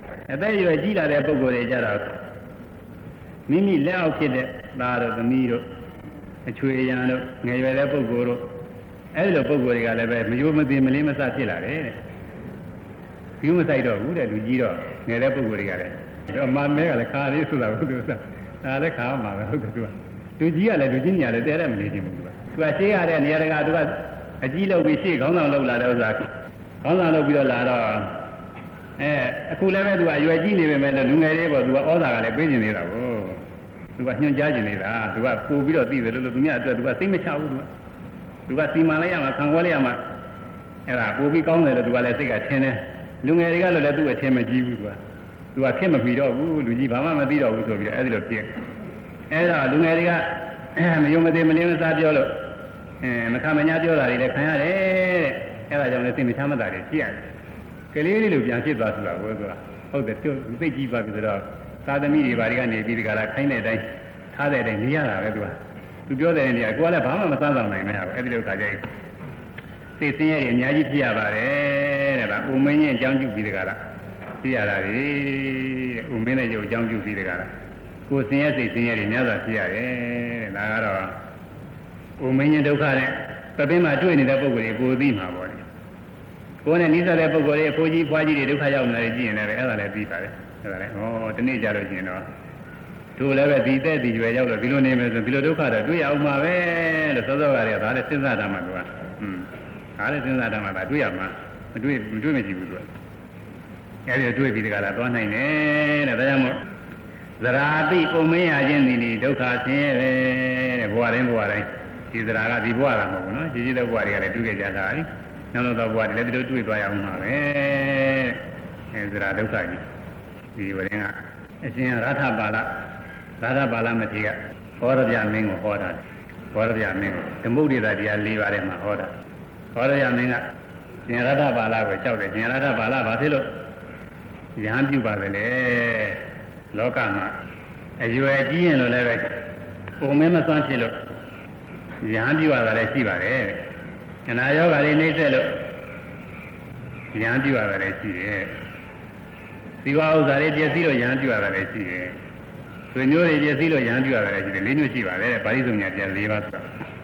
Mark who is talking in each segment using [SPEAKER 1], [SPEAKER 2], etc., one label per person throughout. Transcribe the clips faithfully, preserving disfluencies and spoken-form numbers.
[SPEAKER 1] အသက်အရွယ်ကြီးလာတဲ့ပုဂ္ဂိုလ်တွေကြတော့မိမိလက်အောက်ဖြစ်တဲ့သားတို့သမီးတို့အချွေရန်တို့ငယ်ရွယ်တဲ့ပုဂ္ဂိုလ်တို့အဲဒီလိုပုဂ္ဂိုလ်တွေကလည်းပဲမယိုမသိမလေးမဆဖြစ်လာတယ်တဲ့ဒီမဆိုင်တော့ဘူးတဲ့လူကြီးတော့ငယ်တဲ့ပုဂ္ဂိုလ်တွေကလည်းတော့မမဲကလည်းခါလေးဆိုတာဟုတ်တယ်ဆိုတာဒါလည်းခါမှာပဲဟုတ်တယ်သူကလူကြီးကလည်းလူကြီးညာလည်းတဲတဲ့မနေခြင်းဘူးသူကသူကရှေးရတဲ့နေရာတကာသူကအကြီးလောက်ပြီးရှေ့ခေါင်းဆောင်လောက်လာတဲ့ဥစ္စာခေါင်းဆောင်လောက်ပြီးတော့လာတော့အဲအခုလည်းပဲသူကအရွယ်ကြီးနေပေမဲ့လူငယ်လေးပေါ့သူကဩဇာကလည်းပေးနေနေတာကိုသူကညွှန်ကြားနေနေတာသူကပို့ပြီးတော့သိတယ်လို့သူများအတွက်သူကစိတ်မချဘူးသူကသူကစီမံလိုက်ရမှာခံခွဲလိုက်ရမှာအဲ့ဒါပို့ပြီးကောင်းတယ်လို့သူကလည်းစိတ်ကထင်တယ်လူငယ်တွေကလည်းသူ့အထင်မကြီးဘူးသူကသူကခင်မပြီးတော့ဘူးလူကြီးဘာမှမသိတော့ဘူးဆိုပြီးတော့အဲ့ဒီလိုဖြစ်အဲ့ဒါလူငယ်တွေကမယုံမသိမလင်းမစားပြောလို့အဲမခံမညာပြောတာတွေလည်းခံရတယ်တဲ့အဲ့ဒါကြောင့်လည်းစိတ်မချမ်းသာတွေဖြစ်ရတယ်ကလေးလေးလိုပြန်ဖြစ်သွားဆိုတာကိုဆိုတာဟုတ်တယ်သူသိကြည့်ပါပြီဆိုတော့သာသမီတွေဘာတွေကနေပြီးဒီကလာခိုင်းတဲ့အတိုင်းထားတဲ့အတိုင်းနေရတာပဲသူကသူပြောတဲ့နေရာကိုကလည်းဘာမှမစမ်းဆောင်နိုင်မရဘူးအဲ့ဒီလိုခါကျရင်စိတ်ဆင်းရဲတွေအများကြီးဖြစ်ရပါတယ်တဲ့ဗျ။ဥမင်းရဲ့အကြောင်းပြုပြီးဒီကလာဖြစ်ရတာလေတဲ့ဥမင်းရဲ့ရုပ်အကြောင်းပြုပြီးဒီကလာကိုယ်ဆင်းရဲစိတ်ဆင်းရဲတွေများစွာဖြစ်ရတယ်တဲ့ဒါကတော့ဥမင်းရဲ့ဒုက္ခနဲ့ပပင်းမှာတွေ့နေတဲ့ပုဂ္ဂိုလ်တွေကိုသိမှာပေါ့လေကိုယ်နဲ့နှိစတဲ့ပုဂ္ဂိုလ်တွေအဖိုးကြီးဖွားကြီးတွေဒုက္ခရောက်နေတယ်ကြည့်ရင်လည်းအဲ့ဒါလည်းပြီးပါတယ်အဲ့ဒါလည်းဟောဒီနေ့ကြလို့ရှိရင်တော့သူလည်းပဲဒီတဲ့ဒီရွယ်ရောက်တော့ဒီလိုနေမယ်ဆိုဒီလိုဒုက္ခတော့တွေ့ရအောင်မှာပဲလို့စောစောကတည်းကဒါလည်းစဉ်းစားတာမှသူကอืมဒါလည်းစဉ်းစားတာမှဒါတွေ့ရမှာမတွေ့မတွေ့မကြည့်ဘူးသူကအဲ့ဒီတွေ့ပြီးတကလားသွားနိုင်တယ်တဲ့ဒါကြောင့်မို့သရာတိပုံမင်းရခြင်းဒီဒုက္ခဆင်းရဲတဲ့ဘဝတိုင်းဘဝတိုင်းဒီသရာကဒီဘဝလားမဟုတ်ဘူးနော်ကြီးကြီးတဲ့ဘဝတွေကလည်းတွေ့ကြကြတာလေနောက်တော့ဘဝတွေလည်းဒီလိုတွေ့သွားရအောင်မှာပဲအဲသရာဒုက္ခကြီးဒီဝရင်ကအရှင်ရထပါဠရာထပါဠမထေရဟောရပြမင်းကိုဟောတာဟောရပြမင်းကိုဓမ္မုဒ္ဒေတာတရား၄ပါးထဲမှာဟောတာဟောရပြမင်းကရှင်ရထပါဠကိုကြောက်တယ်ရှင်ရထပါဠဘာဖြစ်လို့ရဟန်းပြုပါပဲလေလောကမှာအရွယ်ကြီးရင်လို့လည်းပဲပုံမင်းမစွမ်းဖြစ်လို့ရဟန်းပြုရတာလည်းရှိပါတယ်ခန္ဓာယောဂါလေးနှိမ့်ဆက်လို့ရဟန်းပြုရတာလည်းရှိတယ်သီဝဥစ္စာတွေပြည့်စည်လို့ရဟန်းပြုရတာလည်းရှိတယ်ဆွေမျိုးတွေပြည့်စည်လို့ရဟန်းပြုရတာလည်းရှိတယ်လေးမျိုးရှိပါတယ်ပါဠိစုံညာပြန်၄ပါးဆိုတာ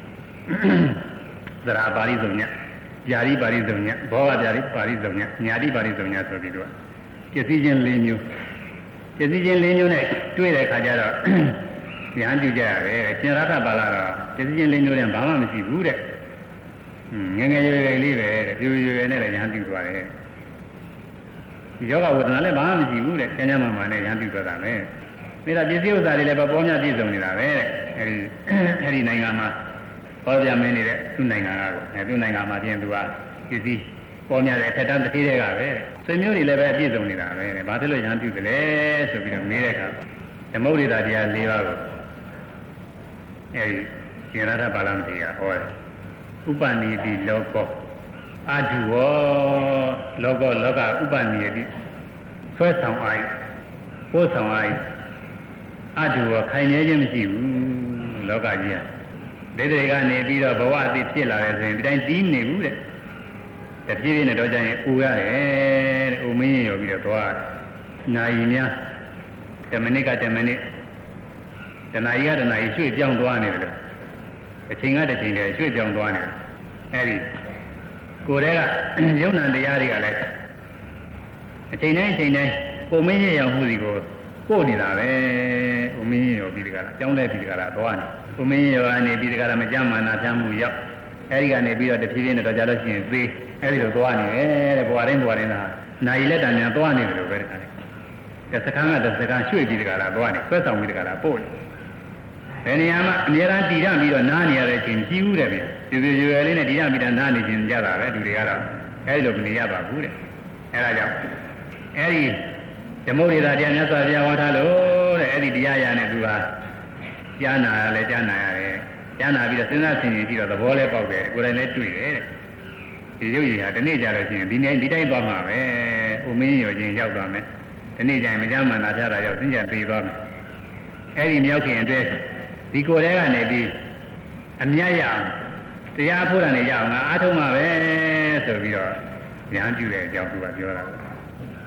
[SPEAKER 1] သရပါဠိစုံညာญาတိပါဠိစုံညာဘောဂญาတိပါဠိစုံညာညာတိပါဠိစုံညာဆိုပြီးတော့ပြည့်စည်ခြင်း၄မျိုးပြည့်စည်ခြင်း၄မျိုးနဲ့တွေ့တဲ့အခါကျတော့ရဟန်းပြုကြရတယ်ရှင်ရထပါဠတော့ပြည့်စည်ခြင်း၄မျိုးနဲ့ဘာမှမရှိဘူးတဲ့ငယ်ငယ်ရွယ်ရွယ်လေးပဲတဲ့ပြူရွယ်ရွယ်နဲ့လည်းရဟန်းပြုသွားတယ်ဒီယောဂဝေဒနာလည်းဘာမှမရှိဘူးတဲ့ကျမ်းကျမ်းမာမာနဲ့ရဟန်းပြုသွားတာပဲဒါပစ္စည်းဥစ္စာတွေလည်းပေါ်များပြည့်စုံနေတာပဲအဲဒီအဲဒီနိုင်ငံမှာဟောပြမင်းနေတဲ့သူ့နိုင်ငံကအဲသူ့နိုင်ငံမှာပြင်သူကပစ္စည်းပေါ်များတဲ့အထက်တန်းတစ်သေးတွေကပဲဆွေမျိုးတွေလည်းပဲပြည့်စုံနေတာပဲဘာဖြစ်လို့ရဟန်းပြုတယ်လဲဆိုပြီးတော့မေးတဲ့အခါဓမ္မုဒ္ဒေတာတရား၄ပါးကိုအဲဒီရှင်ရထပါဠမထေရဟောတယ်ဥပနိတိလောကောအဓုဝလောကောလောကဥပနိတိဆွဲဆောင်အားပို့ဆောင်အားအဓုဝခိုင်နေခြင်းမရှိဘူးလောကကြီးဟာဒိဋ္ဌိကနေပြီးတော့ဘဝအသိဖြစ်လာတယ်ဆိုရင်ဒီတိုင်းတီးနေဘူးတဲ့တပြေးပြေးနဲ့တော့ကြရင်ဥရတယ်တဲ့ဥမင်းရင်ရောပြီးတော့သွားနာယီများတမနစ်ကတမနစ်တနာယီကတနာယီရွှေ့ပြောင်းသွားနေတယ်အချိန်ကတစ်ချိန်တည်းရွှေ့ပြောင်းသွားနေတယ်အဲဒီကိုယ်တည်းကယုံနာတရားတွေကလည်းအချိန်တိုင်းအချိန်တိုင်းပုံမင်းရရောက်မှုစီကိုပို့နေတာပဲပုံမင်းရရောက်ပြီးဒီကလာကြောင်းလဲပြီးဒီကလာသွားနေပုံမင်းရရောက်ကနေပြီးဒီကလာမကြမ်းမာနာချမ်းမှုရောက်အဲဒီကနေပြီးတော့တဖြည်းဖြည်းနဲ့တော့ကြလို့ရှိရင်သေးအဲဒီလိုသွားနေတယ်တဲ့ဘဝတိုင်းဘဝတိုင်းကနိုင်လက်တန်များသွားနေတယ်လို့ပဲတခါလေစကန်းကစကန်းရွှေ့ပြီးဒီကလာသွားနေဆွဲဆောင်ပြီးဒီကလာပို့နေဘယ်နေရာမှာအများအားတည်ရပြီးတော့နားနေရတဲ့အချိန်ကြီးဦးတယ်ဗျ။ဒီလိုရွယ်လေးနဲ့တည်ရပြီးတော့နားနေခြင်းကြတာပဲလူတွေကတော့အဲဒီလိုမနေရပါဘူးတဲ့။အဲဒါကြောင့်အဲဒီဓမ္မုဒ္ဒေတာတရားမြတ်စွာဘုရားဟောထားလို့တဲ့အဲဒီတရားရနဲ့သူကကြားနာရလဲကြားနာရတယ်။ကြားနာပြီးတော့စဉ်းစားဆင်ခြင်ကြည့်တော့သဘောလဲပေါက်တယ်ကိုယ်တိုင်လည်းတွေ့တယ်တဲ့။ဒီရုပ်ရည်ဟာဒီနေ့ကြလို့ရှိရင်ဒီနေ့ဒီတိုင်းသွားမှာပဲ။ဥမင်းရောချင်းရောက်သွားမယ်။ဒီနေ့ကျရင်မကြမ်းမှန်တာပြတာရောက်သင်္ကြန်ပြေးသွားမယ်။အဲဒီမြောက်ခင်အတွက်ဒီကိုယ်ထဲကနေပြီးအမြတ်ရအောင်တရားဖို့တယ်ရအောင်ငါအားထုတ်မှာပဲဆိုပြီးတော့ဉာဏ်ပြုတဲ့အကြောင်းသူကပြောတာပဲ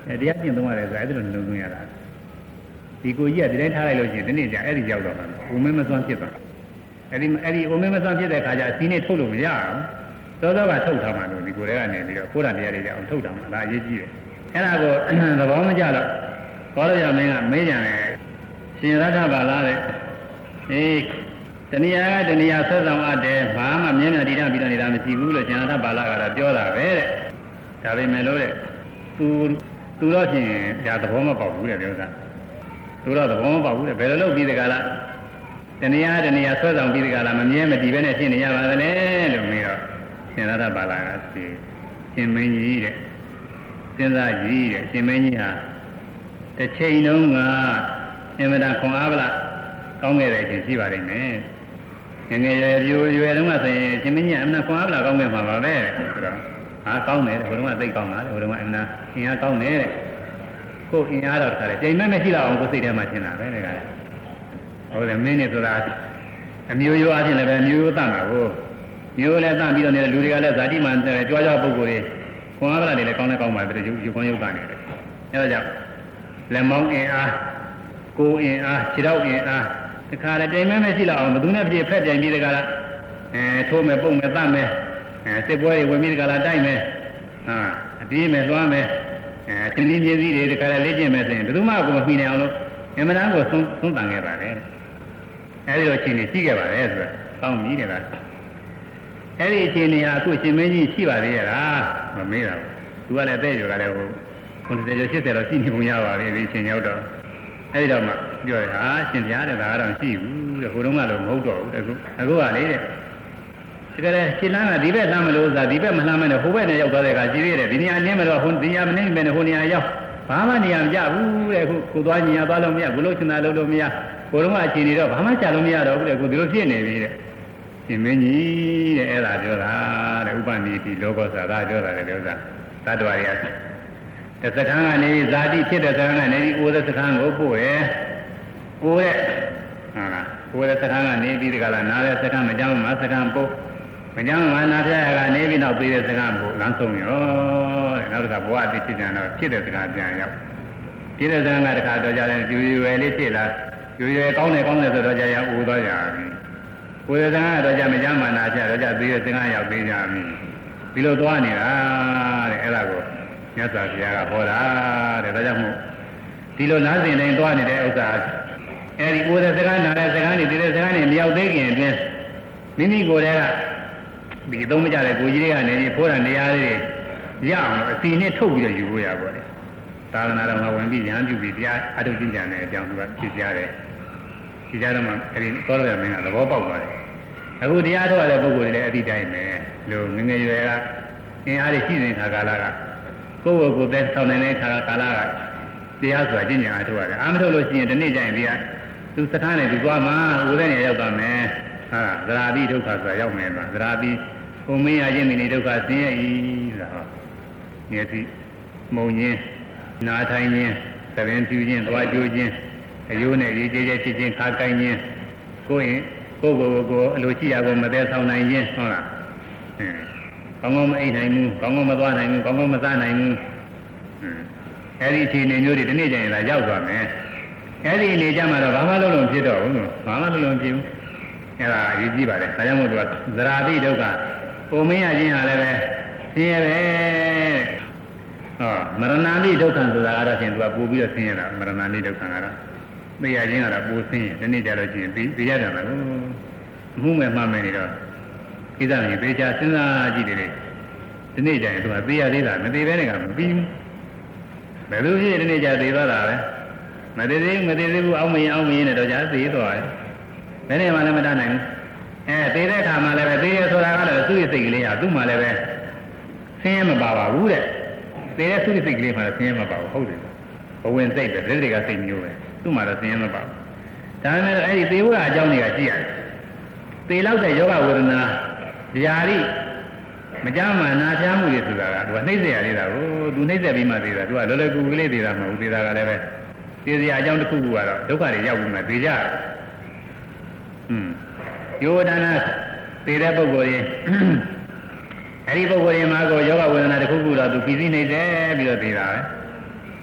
[SPEAKER 1] အဲတရားကျင့်သုံးရတယ်ဆိုအဲ့ဒါလိုနှလုံးသွင်းရတာဒီကိုကြီးကဒီတိုင်းထားလိုက်လို့ရှိရင်ဒီနေ့ကျအဲ့ဒီရောက်တော့မှာဥမင်းမစွမ်းဖြစ်သွားအဲ့ဒီအဲ့ဒီဥမင်းမစွမ်းဖြစ်တဲ့ခါကျအစီနဲ့ထုတ်လို့မရအောင်သောသောကထုတ်ထားမှလို့ဒီကိုယ်ထဲကနေပြီးတော့ကိုယ်တော်တရားတွေကြောင့်ထုတ်ထားမှဒါအရေးကြီးတယ်အဲ့ဒါကိုသဘောမကျတော့ဘောရရမင်းကမေးကြတယ်ရှင်ရထပါလားတဲ့အေးတဏှာကတဏှာဆက်ဆောင်အပ်တယ်ဘာမှမြဲမြံတည်တတ်ပြီးတော့နေတာမရှိဘူးလို့ရှင်ရထပါလားကတော့ပြောတာပဲတဲ့ဒါပေမဲ့လို့တဲ့သူသူတော့ဖြင့်ဒါသဘောမပေါက်ဘူးတဲ့ပြောတာသူတော့သဘောမပေါက်ဘူးတဲ့ဘယ်လိုလုပ်ပြီးတကလားတဏှာတဏှာဆွဲဆောင်ပြီးတကလားမမြဲမတည်ပဲနဲ့ရှင်းနေရပါသလဲလို့မေးတော့ရှင်ရထပါလားကရှင်မင်းကြီးတဲ့စဉ်းစားကြည့်တဲ့ရှင်မင်းကြီးဟာတစ်ချိန်လုံးကအင်မတန်ခွန်အားဗလားကောင်းခဲ့တဲ့အချိန်ရှိပါလိမ့်မယ်ငငယ်ရွယ်ရွယ်ရွယ်တုန်းကဆိုရင်ရှင်မင်းကြီးအမှန်ခွန်အားဗလားကောင်းခဲ့မှာပါပဲဆိုတော့ဟာကောင်းတယ်ဘုရားကသိကောင်းတာလေဘုရားကအမှန်အင်အားကောင်းတယ်တဲ့ကိုယ်အင်အားတော့ခါတယ်ချိန်မဲ့မရှိတော့အောင်ကိုယ်စိတ်ထဲမှာရှင်းတာပဲတဲ့ကဟုတ်တယ်မင်းနဲ့ဆိုတာအမျိုးရိုးအချင်းလည်းပဲမျိုးရိုးတတ်မှာကိုမျိုးလည်းတတ်ပြီးတော့နေတဲ့လူတွေကလည်းဇာတိမှန်တယ်ကြွားကြွားပုံကိုယ်တွေခွန်အားဗလားတွေလည်းကောင်းလဲကောင်းပါတယ်ရုပ်ရုပ်ကောင်းရုပ်ကနေတယ်အဲဒါကြောင့်လက်မောင်းအင်အားကိုယ်အင်အားခြေထောက်အင်အားတခါလည်းချိန်မဲ့မရှိတော့အောင်ဘယ်သူနဲ့ပြည့်ဖက်ပြန်ပြီးတခါလားအဲထိုးမယ်ပုံမယ်တတ်မယ်အဲစစ်ပွဲတွေဝင်ပြီးတခါလားတိုက်မယ်ဟာအပြေးမယ်သွားမယ်အဲသင်္ကြန်ပြည်စည်းတွေတခါလည်းလေ့ကျင့်မယ်ဆိုရင်ဘယ်သူမှကိုမမှီနိုင်အောင်လို့အမှန်တမ်းကိုသုံးသုံးတန်ခဲ့ပါတယ်အဲဒီလိုအချိန်ကြီးရှိခဲ့ပါတယ်ဆိုတော့ကောင်းပြီတဲ့လားအဲဒီအချိန်ကြီးဟာအခုရှင်မင်းကြီးရှိပါသေးရဲ့လားမမေးတာဘူးသူကလည်းတဲ့ရောကလည်းဟိုကိုယ်တည်းရရှစ်တယ်တော့ရှိနေပုံရပါပြီဒီအချိန်ရောက်တော့အဲဒီတော့မှပြောရတာရှင်ပြားတဲ့ဒါကတော့ရှိဘူးတဲ့ဟိုတုန်းကလည်းမဟုတ်တော့ဘူးအခုအခုကလေတဲ့ဒီကလေးရှင်းလန်းကဒီဘက်လမ်းမလို့ဆိုတာဒီဘက်မလှမ်းမနဲ့ဟိုဘက်နဲ့ရောက်သွားတဲ့အခါကြည့်ရတယ်ဒီနေရာနင်းမတော့ဟိုဒီနေရာမနင်းပဲနဲ့ဟိုနေရာရောက်ဘာမှနေရာမကြဘူးတဲ့အခုကိုသွားညီရသွားလို့မရဘူးလို့ချင်တာလို့လို့မရဟိုတုန်းကအချိန်နေတော့ဘာမှကြလို့မရတော့ဘူးတဲ့အခုဒီလိုဖြစ်နေပြီတဲ့ရှင်မင်းကြီးတဲ့အဲ့ဒါပြောတာတဲ့ဥပနိတိလောကောသာဒါပြောတာလေဥစ္စာသတ္တဝါတွေကတသခန်းကနေဇာတိဖြစ်တဲ့သခန်းကနေဒီအိုးတဲ့သခန်းကိုပို့ရယ်အိုးတဲ့ဟာလားအိုးတဲ့သခန်းကနေပြီးဒီကလာနားတဲ့သခန်းမကြောက်မှသခန်းပို့မကြောက်မှနားပြရကနေပြီးနောက်ပြီးတဲ့သခန်းပို့လမ်းဆုံးရောတဲ့နောက်တစ်ခါဘဝတိဖြစ်ကြတော့ဖြစ်တဲ့သခန်းပြန်ရောက်ဖြစ်တဲ့သခန်းကတခါတော့ကြတယ်ကျွေရွယ်လေးဖြစ်လာကျွေရွယ်ကောင်းတယ်ကောင်းတယ်ဆိုတော့ကြရအိုးသွားကြပြီကိုယ်ကတော့ကြမကြမှနာကြတော့ကြပြီးတဲ့သခန်းရောက်ပြီးကြပြီဒီလိုသွားနေတာတဲ့အဲ့ဒါကိုမြတ်စွာဘုရားကဟောတာတဲ့ဒါကြောင့်မို့ဒီလိုနားစဉ်တိုင်းသွားနေတဲ့ဥစ္စာအဲဒီကိုယ်တဲ့စကားနားတဲ့စကားတွေဒီတဲ့စကားတွေမရောက်သေးခင်အတွင်းမိမိကိုယ်တည်းကဒီသုံးမကြတဲ့ကိုကြီးတွေကနေပြီးဖိုးတာနေရာလေးရအောင်အစီနဲ့ထုတ်ပြီးတော့ယူဖို့ရပါတော့သာသနာတော်မှာဝင်ပြီးရဟန်းပြုပြီးတရားအထုတ်ကျင့်ကြံတဲ့အကြောင်းသူကဖြစ်ကြတယ်ဒီကြတော့မှအဲဒီသောရမင်းကသဘောပေါက်သွားတယ်အခုတရားထုတ်ရတဲ့ပုဂ္ဂိုလ်တွေလည်းအတိတိုင်းပဲလို့ငငယ်ရွယ်ကအင်အားတွေရှိနေတဲ့ခါကာလကကိုယ့်ကိုယ်ကိုယ်သက်ဆောင်နေတဲ့ခါကာလကတရားဆိုတာကျင့်ကြံအားထုတ်ရတယ်အာမထုတ်လို့ရှိရင်ဒီနေ့ကျရင်ဒီကသူစကားနဲ့သူသွားမှာဟိုတဲ့နေရာရောက်သွားမယ်ဟာသရာတိဒုက္ခဆိုတာရောက်မယ်ပါသရာတိဟိုမင်းရခြင်းမိနေဒုက္ခဆင်းရဲဤဆိုတာဟောမျက်စိမုံခြင်းနားထိုင်ခြင်းသဘင်ပြူခြင်းသွားကြိုးခြင်းအယိုးနဲ့ရေးကြဲကြဲဖြစ်ခြင်းခါကိုင်းခြင်းကိုယ်ရင်ကိုယ်ကိုယ်ကိုအလိုရှိရာကိုမသက်ဆောင်နိုင်ခြင်းဟုတ်လားကောင်းကောင်းမအိပ်နိုင်ဘူးကောင်းကောင်းမသွားနိုင်ဘူးကောင်းကောင်းမစားနိုင်ဘူးအဲဒီအခြေအနေမျိုးတွေဒီနေ့ကျရင်လာရောက်သွားမယ်အဲဒီအနေကြမှာတော့ဘာမှလုံးလုံးဖြစ်တော့ဘူးဘာမှလုံးလုံးဖြစ်ဘူးအဲဒါအရေးကြီးပါတယ်ဒါကြောင့်မို့သူကသရာတိဒုက္ခပုံမင်းရခြင်းဟာလည်းပဲဆင်းရဲပဲဟောမရဏတိဒုက္ခဆိုတာကတော့ရှင်သူကပို့ပြီးတော့ဆင်းရဲတာမရဏတိဒုက္ခကတော့သိရခြင်းကတော့ပို့ဆင်းရဲဒီနေ့ကျတော့ချင်းပြီးပြရတယ်မလို့အမှုမဲ့မှမဲ့နေတော့ကိစ္စကြီးပေချာစဉ်းစားကြည့်တယ်ဒီနေ့ကျရင်သူကသိရသေးတာမသိဘဲနဲ့ကမပြီးဘူးဘယ်လိုဖြစ်ဒီနေ့ကျသိသွားတာလဲမသိသေးဘူးမသိသေးဘူးအောင်းမရင်အောင်းမရင်နဲ့တော့ကြာသိသွားတယ်ဘယ်နဲ့မှလည်းမတတ်နိုင်ဘူးအဲသိတဲ့အခါမှလည်းပဲသိရဆိုတာကတော့သူ့ရဲ့စိတ်ကလေးဟာသူ့မှလည်းပဲဆင်းရဲမပါပါဘူးတဲ့သိတဲ့သူ့ရဲ့စိတ်ကလေးမှလည်းဆင်းရဲမပါဘူးဟုတ်တယ်ဘဝင်စိတ်ပဲလက်တွေကစိတ်မျိုးပဲသူ့မှလည်းဆင်းရဲမပါဘူးဒါပေမဲ့အဲ့ဒီသေဝအကြောင်းတွေကကြည့်ရတယ်သေလောက်တဲ့ယောဂဝေဒနာဗျာတိမကြမ်းမှနာချမ်းမှုတွေဆိုတာကသူကနှိမ့်เสียရသေးတာကိုသူနှိမ့်เสียပြီးမှသေးတာသူကလောလောကူကူလေးသေးတာမဟုတ်သေးတာကလည်းပဲသေစရာအကြောင်းတစ်ခုခုကတော့ဒုက္ခတွေရောက်ပြီးမှသေကြတယ်။อืมယောဒနာသေတဲ့ပုဂ္ဂိုလ်ရင်အဲဒီပုဂ္ဂိုလ်ရင်မှာကိုယောဂဝေဒနာတစ်ခုခုတော့သူပြီးပြီးနေတယ်ပြီးတော့သေတာပဲ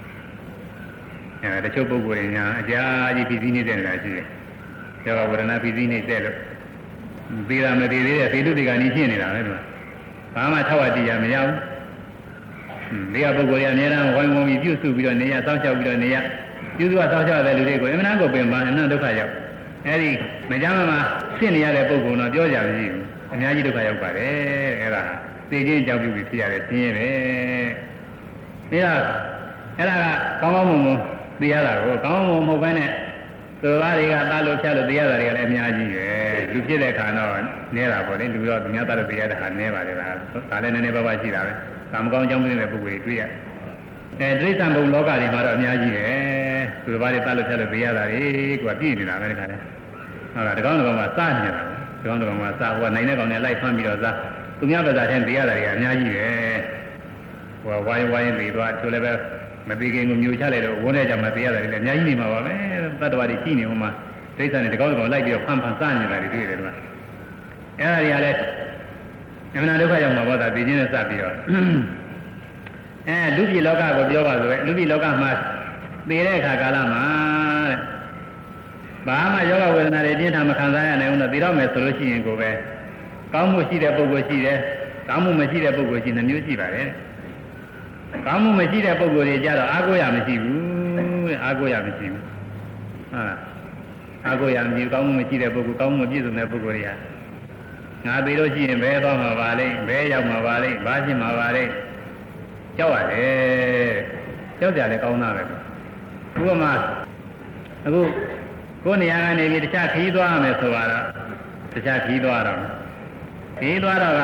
[SPEAKER 1] အဲတချို့ပုဂ္ဂိုလ်တွေညာအကြာကြီးပြည်စည်းနေတဲ့နေတာရှိတယ်ယောဂဝရဏပြည်စည်းနေတဲ့လို့ပြီးတာမတည်သေးတဲ့သေတုတွေကနီးရှင်းနေတာပဲသူကဘာမှထောက်အပ်တရားမရဘူးဒီကပုဂ္ဂိုလ်တွေအများအားဝိုင်းဝန်းပြီးပြုစုပြီးတော့နေရစောင့်ရှောက်ပြီးတော့နေရပြုစုကစောင့်ရှောက်တဲ့လူတွေကိုအမှန်တန်ကိုပင်ပန်းအနန္တဒုက္ခရောက်အဲဒီမကြမ်းမှဖြစ်နေရတဲ့ပုဂ္ဂိုလ်တော့ပြောကြမရှိဘူးအများကြီးဒုက္ခရောက်ပါတယ်အဲ့ဒါသိချင်းကြောက်ပြုပြီးဖြစ်ရတယ်သိရင်ပဲပြီးတော့အဲ့ဒါကကောင်းကောင်းမွန်မွန်သိရတာကိုကောင်းကောင်းမွန်မဟုတ်ဘဲနဲ့သူသားတွေကတားလို့ဖြတ်လို့သိရတာတွေကလည်းအများကြီးပဲလူဖြစ်တဲ့ခါတော့နဲတာပေါ့လေလူတော့သူများတားလို့သိရတဲ့ခါနဲပါတယ်လားဒါလည်းနည်းနည်းပါးပါးရှိတာပဲကာမကောင်းကြောင်းတဲ့ပုဂ္ဂိုလ်တွေတွေ့ရအဲတိရစ္ဆာန်ဘုံလောကတွေမှာတော့အများကြီးပဲသူသားတွေတားလို့ဖြတ်လို့သိရတာတွေကပြည့်နေတာပဲဒီခါလဲဟုတ်လားဒီကောင်းတော်ကစနေတာဒီကောင်းတော်ကစဟိုကနိုင်တဲ့ကောင်နဲ့လိုက်ဖမ်းပြီးတော့စားသူများဘာသာတဲ့သိရတာတွေကအများကြီးပဲဟိုဝိုင်းဝိုင်းပြီးသွားသူလည်းပဲမပြီးခင်ကိုမျိုးချလိုက်တော့ဝန်းထဲကြမှာသိရတာတွေလည်းအများကြီးနေမှာပါပဲတတ္တဝါတွေရှိနေဟိုမှာဒိဋ္ဌာန်တွေဒီကောင်းတော်လိုက်ပြီးတော့ဖမ်းဖမ်းစနေတာတွေတွေ့တယ်ကွာအဲ့ဒါတွေကလည်းအမှန်ဒုက္ခရောက်မှာပေါ့ဒါသိချင်းနဲ့စပ်ပြီးတော့အဲလူပြည်လောကကိုပြောပါဆိုပဲလူပြည်လောကမှာသိတဲ့အခါကာလမှာတဲ့ဘာမှယောဂဝေဒနာတွေပြင်းထန်မခံစားရနိုင်ဘူးတော့သိတော့မယ်ဆိုလို့ရှိရင်ကိုပဲကောင်းမှုရှိတဲ့ပုဂ္ဂိုလ်ရှိတယ်ကောင်းမှုမရှိတဲ့ပုဂ္ဂိုလ်ရှိနှမျိုးရှိပါတယ်ကောင်းမှုမရှိတဲ့ပုဂ္ဂိုလ်တွေကြတော့အားကိုးရမရှိဘူးတဲ့အားကိုးရမရှိဘူးဟုတ်လားအားကိုးရမရှိကောင်းမှုမရှိတဲ့ပုဂ္ဂိုလ်ကောင်းမှုပြည့်စုံတဲ့ပုဂ္ဂိုလ်တွေကငါပြီးလို့ရှိရင်ဘယ်သွားမှာပါလိမ့်ဘယ်ရောက်မှာပါလိမ့်ဘာဖြစ်မှာပါလိမ့်ကြောက်ရတယ်ကြောက်ကြတယ်ကောင်းတာပဲဥပမာအခုကိုယ်နေရာကနေပြီးတခြားခီးသွားရမယ်ဆိုတော့တခြားခီးသွားတော့ခီးသွားတော့က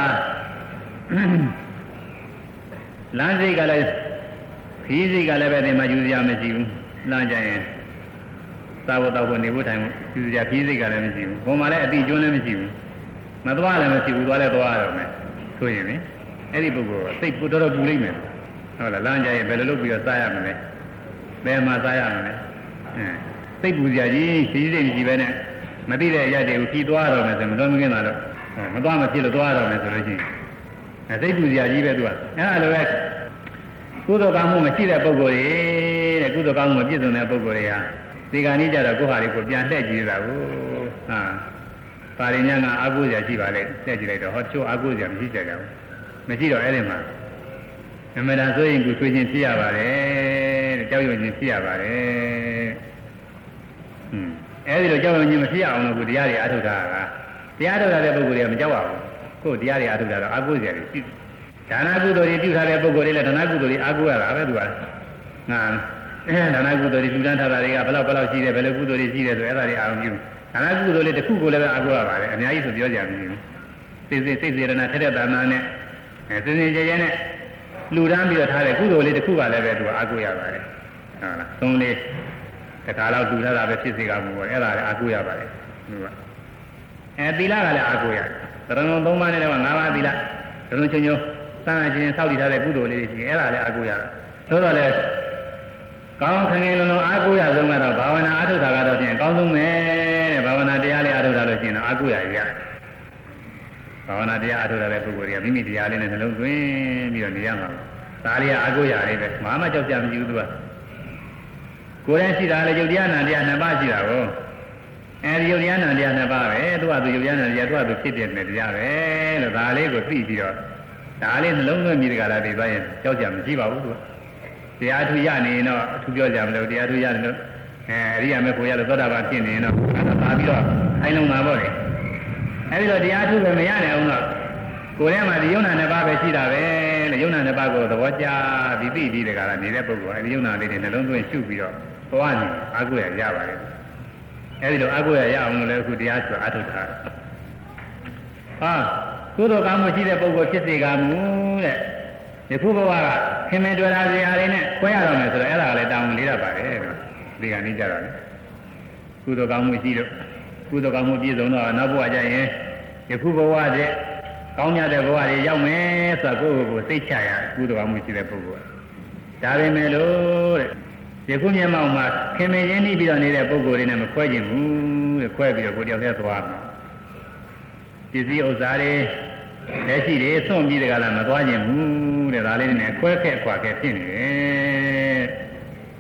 [SPEAKER 1] လမ်းစိတ်ကလည်းခီးစိတ်ကလည်းပဲဒီမှာယူစရာမရှိဘူးလမ်းကြရင်သာဝတ္တကိုနေဖို့ထိုင်ယူစရာခီးစိတ်ကလည်းမရှိဘူးဘုံမှာလည်းအတိကျွန်းလည်းမရှိဘူးမသွားလည်းမရှိဘူးသွားလည်းသွားရတော့မယ်ဆိုရင်လေအဲ့ဒီပုဂ္ဂိုလ်ကစိတ်တော်တော်ပူလိမ့်မယ်ဟုတ်လားလမ်းကြရင်ဘယ်လိုလုပ်ပြီးတော့စားရမလဲဘယ်မှာစားရမလဲအဲစိတ်ပူစရာကြီးခီးစိတ်မရှိပဲနဲ့မသိတဲ့အရာတွေကိုခီးသွားတော့မယ်ဆိုမတော်မကင်းတာတော့မသွားမဖြစ်လို့သွားတော့မယ်ဆိုလို့ရှိရင်အဲစိတ်ပူစရာကြီးပဲသူကအဲအဲ့လိုပဲကုသိုလ်ကောင်းမှုမရှိတဲ့ပုဂ္ဂိုလ်တွေတဲ့ကုသိုလ်ကောင်းမှုမပြည့်စုံတဲ့ပုဂ္ဂိုလ်တွေဟာဒီကနေ့ကျတော့ကိုယ်ဟာတွေကိုပြန်လှည့်ကြည့်တာကိုဟာပါရိညာကအာကိုးစရာရှိပါလေလှည့်ကြည့်လိုက်တော့ဟောချိုးအာကိုးစရာမရှိကြကြဘူးမရှိတော့အဲ့ဒီမှာအမှန်တန်ဆိုရင်ကိုဆွေးချင်းဖြစ်ရပါတယ်တဲ့ကြောက်ရွံ့ခြင်းဖြစ်ရပါတယ်ဟွန်းအဲ့ဒီလိုကြောက်ရွံ့ခြင်းမဖြစ်ရအောင်လို့ကိုတရားတွေအထုတ်တာကတရားထုတ်တဲ့ပုဂ္ဂိုလ်တွေကမကြောက်ပါဘူးကိုတရားတွေအထုတ်တာတော့အာကိုးစရာတွေရှိဒါနကုသိုလ်တွေပြုထားတဲ့ပုဂ္ဂိုလ်တွေလည်းဒါနကုသိုလ်တွေအာကိုးရတာပဲသူကငါအဲဒါနကုသိုလ်တွေပြုတန်းထားတာတွေကဘယ်လောက်ဘယ်လောက်ရှိတယ်ဘယ်လိုကုသိုလ်တွေရှိတယ်ဆိုအဲ့ဒါတွေအာရုံပြုဒါနကုသိုလ်လေးတစ်ခုကိုလည်းပဲအာကိုးရပါတယ်အများကြီးဆိုပြောကြမရှိဘူးစိတ်စိတ်စိတ်စေရနာထက်တဲ့တာနာနဲ့အဲစင်စင်ကြဲကြဲနဲ့လူတန်းပြီးတော့ထားတဲ့ကုသိုလ်လေးတစ်ခုကလည်းပဲသူကအာကိုးရပါတယ်ဟုတ်လားသုံးလေးတစ်ခါတော့လူထားတာပဲဖြစ်စေကမှုပေါ့အဲ့ဒါလည်းအာကိုးရပါတယ်သူကအဲသီလကလည်းအာကိုးရတယ်သရဏုံသုံးပါးနဲ့တော့ငါးပါးသီလဒုံချုံချုံစမ်းခြင်းဆောက်တည်ထားတဲ့ကုသိုလ်လေးတွေရှိအဲ့ဒါလည်းအာကိုးရတယ်ဆိုတော့လေကောင်းခင်ခင်လုံးလုံးအာကိုးရဆုံးကတော့ဘာဝနာအထုတ်တာကတော့ပြင်အကောင်းဆုံးပဲတဲ့ဘာဝနာတရားလေးအထုတ်တာလို့ရှိရင်တော့အာကိုးရရဘာဝနာတရားအထုတ်တဲ့ပုဂ္ဂိုလ်တွေကမိမိတရားလေးနဲ့နှလုံးသွင်းပြီးတော့နေရမှာဒါလေးကအာကိုးရလေးပဲဘာမှကြောက်ကြမရှိဘူးသူကကိုယ်တည်းရှိတာလေယုတ်တရားနာတရားနှစ်ပါးရှိတာကိုအဲဒီယုတ်တရားနာတရားနှစ်ပါးပဲသူကသူယုတ်တရားနာတရားသူကသူဖြစ်တဲ့တရားပဲလို့ဒါလေးကိုသိပြီးတော့ဒါလေးနှလုံးသွင်းပြီးတကလားဒီသွားရင်ကြောက်ကြမရှိပါဘူးသူကတရားထူရနေရင်တော့အထူးပြောကြမလို့တရားထူရနေလို့အဲအရိယာမေဖို့ရလို့သောတာပန်ဖြစ်နေရင်တော့အဲ့ဒါသာပြီးတော့အိုင်လုံးမှာပေါ့လေအဲဒီတော့တရားထူပဲမရနိုင်အောင်တော့ကိုယ်ထဲမှာဒီယုံနာနှစ်ပါးပဲရှိတာပဲလို့ယုံနာနှစ်ပါးကိုသဘောကျပြီးသိပြီးတကလားနေတဲ့ပုဂ္ဂိုလ်အဲဒီယုံနာလေးတွေနှလုံးသွင်းရှုပြီးတော့သွားနေအာကိုရရပါတယ်အဲဒီလိုအာကိုရရအောင်လို့လည်းအခုတရားဆိုအထုထားဟာကုသိုလ်ကောင်းမှုရှိတဲ့ပုဂ္ဂိုလ်ဖြစ်စေကမူတဲ့ဒီခုဘဝကခင်မင်တွေ့တာစရာလေးနဲ့ခွဲရတော့မယ်ဆိုတော့အဲ့ဒါကလည်းတောင်းလေးရပါတယ်ဒီကနေ့ကြတော့လေကုသိုလ်ကောင်းမှုရှိလို့ကုသိုလ်ကောင်းမှုပြည့်စုံတော့နောက်ဘဝကျရင်ဒီခုဘဝတဲ့ကောင်းမြတ်တဲ့ဘဝတွေရောက်မယ်ဆိုတော့ကိုယ့်ကိုယ်ကိုစိတ်ချရကုသိုလ်ကောင်းမှုရှိတဲ့ပုဂ္ဂိုလ်ဒါပေမဲ့လို့တဲ့ဒီခုမျက်မှောက်မှာခင်မင်ရင်းနှီးပြီးတော့နေတဲ့ပုဂ္ဂိုလ်တွေနဲ့မခွဲခြင်းဘူးတဲ့ခွဲပြီးတော့ကိုယ်တယောက်တည်းသွားမှာပစ္စည်းဥစ္စာတွေလက်ရှိတွေဆွန့်ပြီးတကလားမသွားခြင်းဘူးတဲ့ဒါလေးနဲ့ခွဲခဲ့ခွာခဲ့ဖြစ်နေတယ်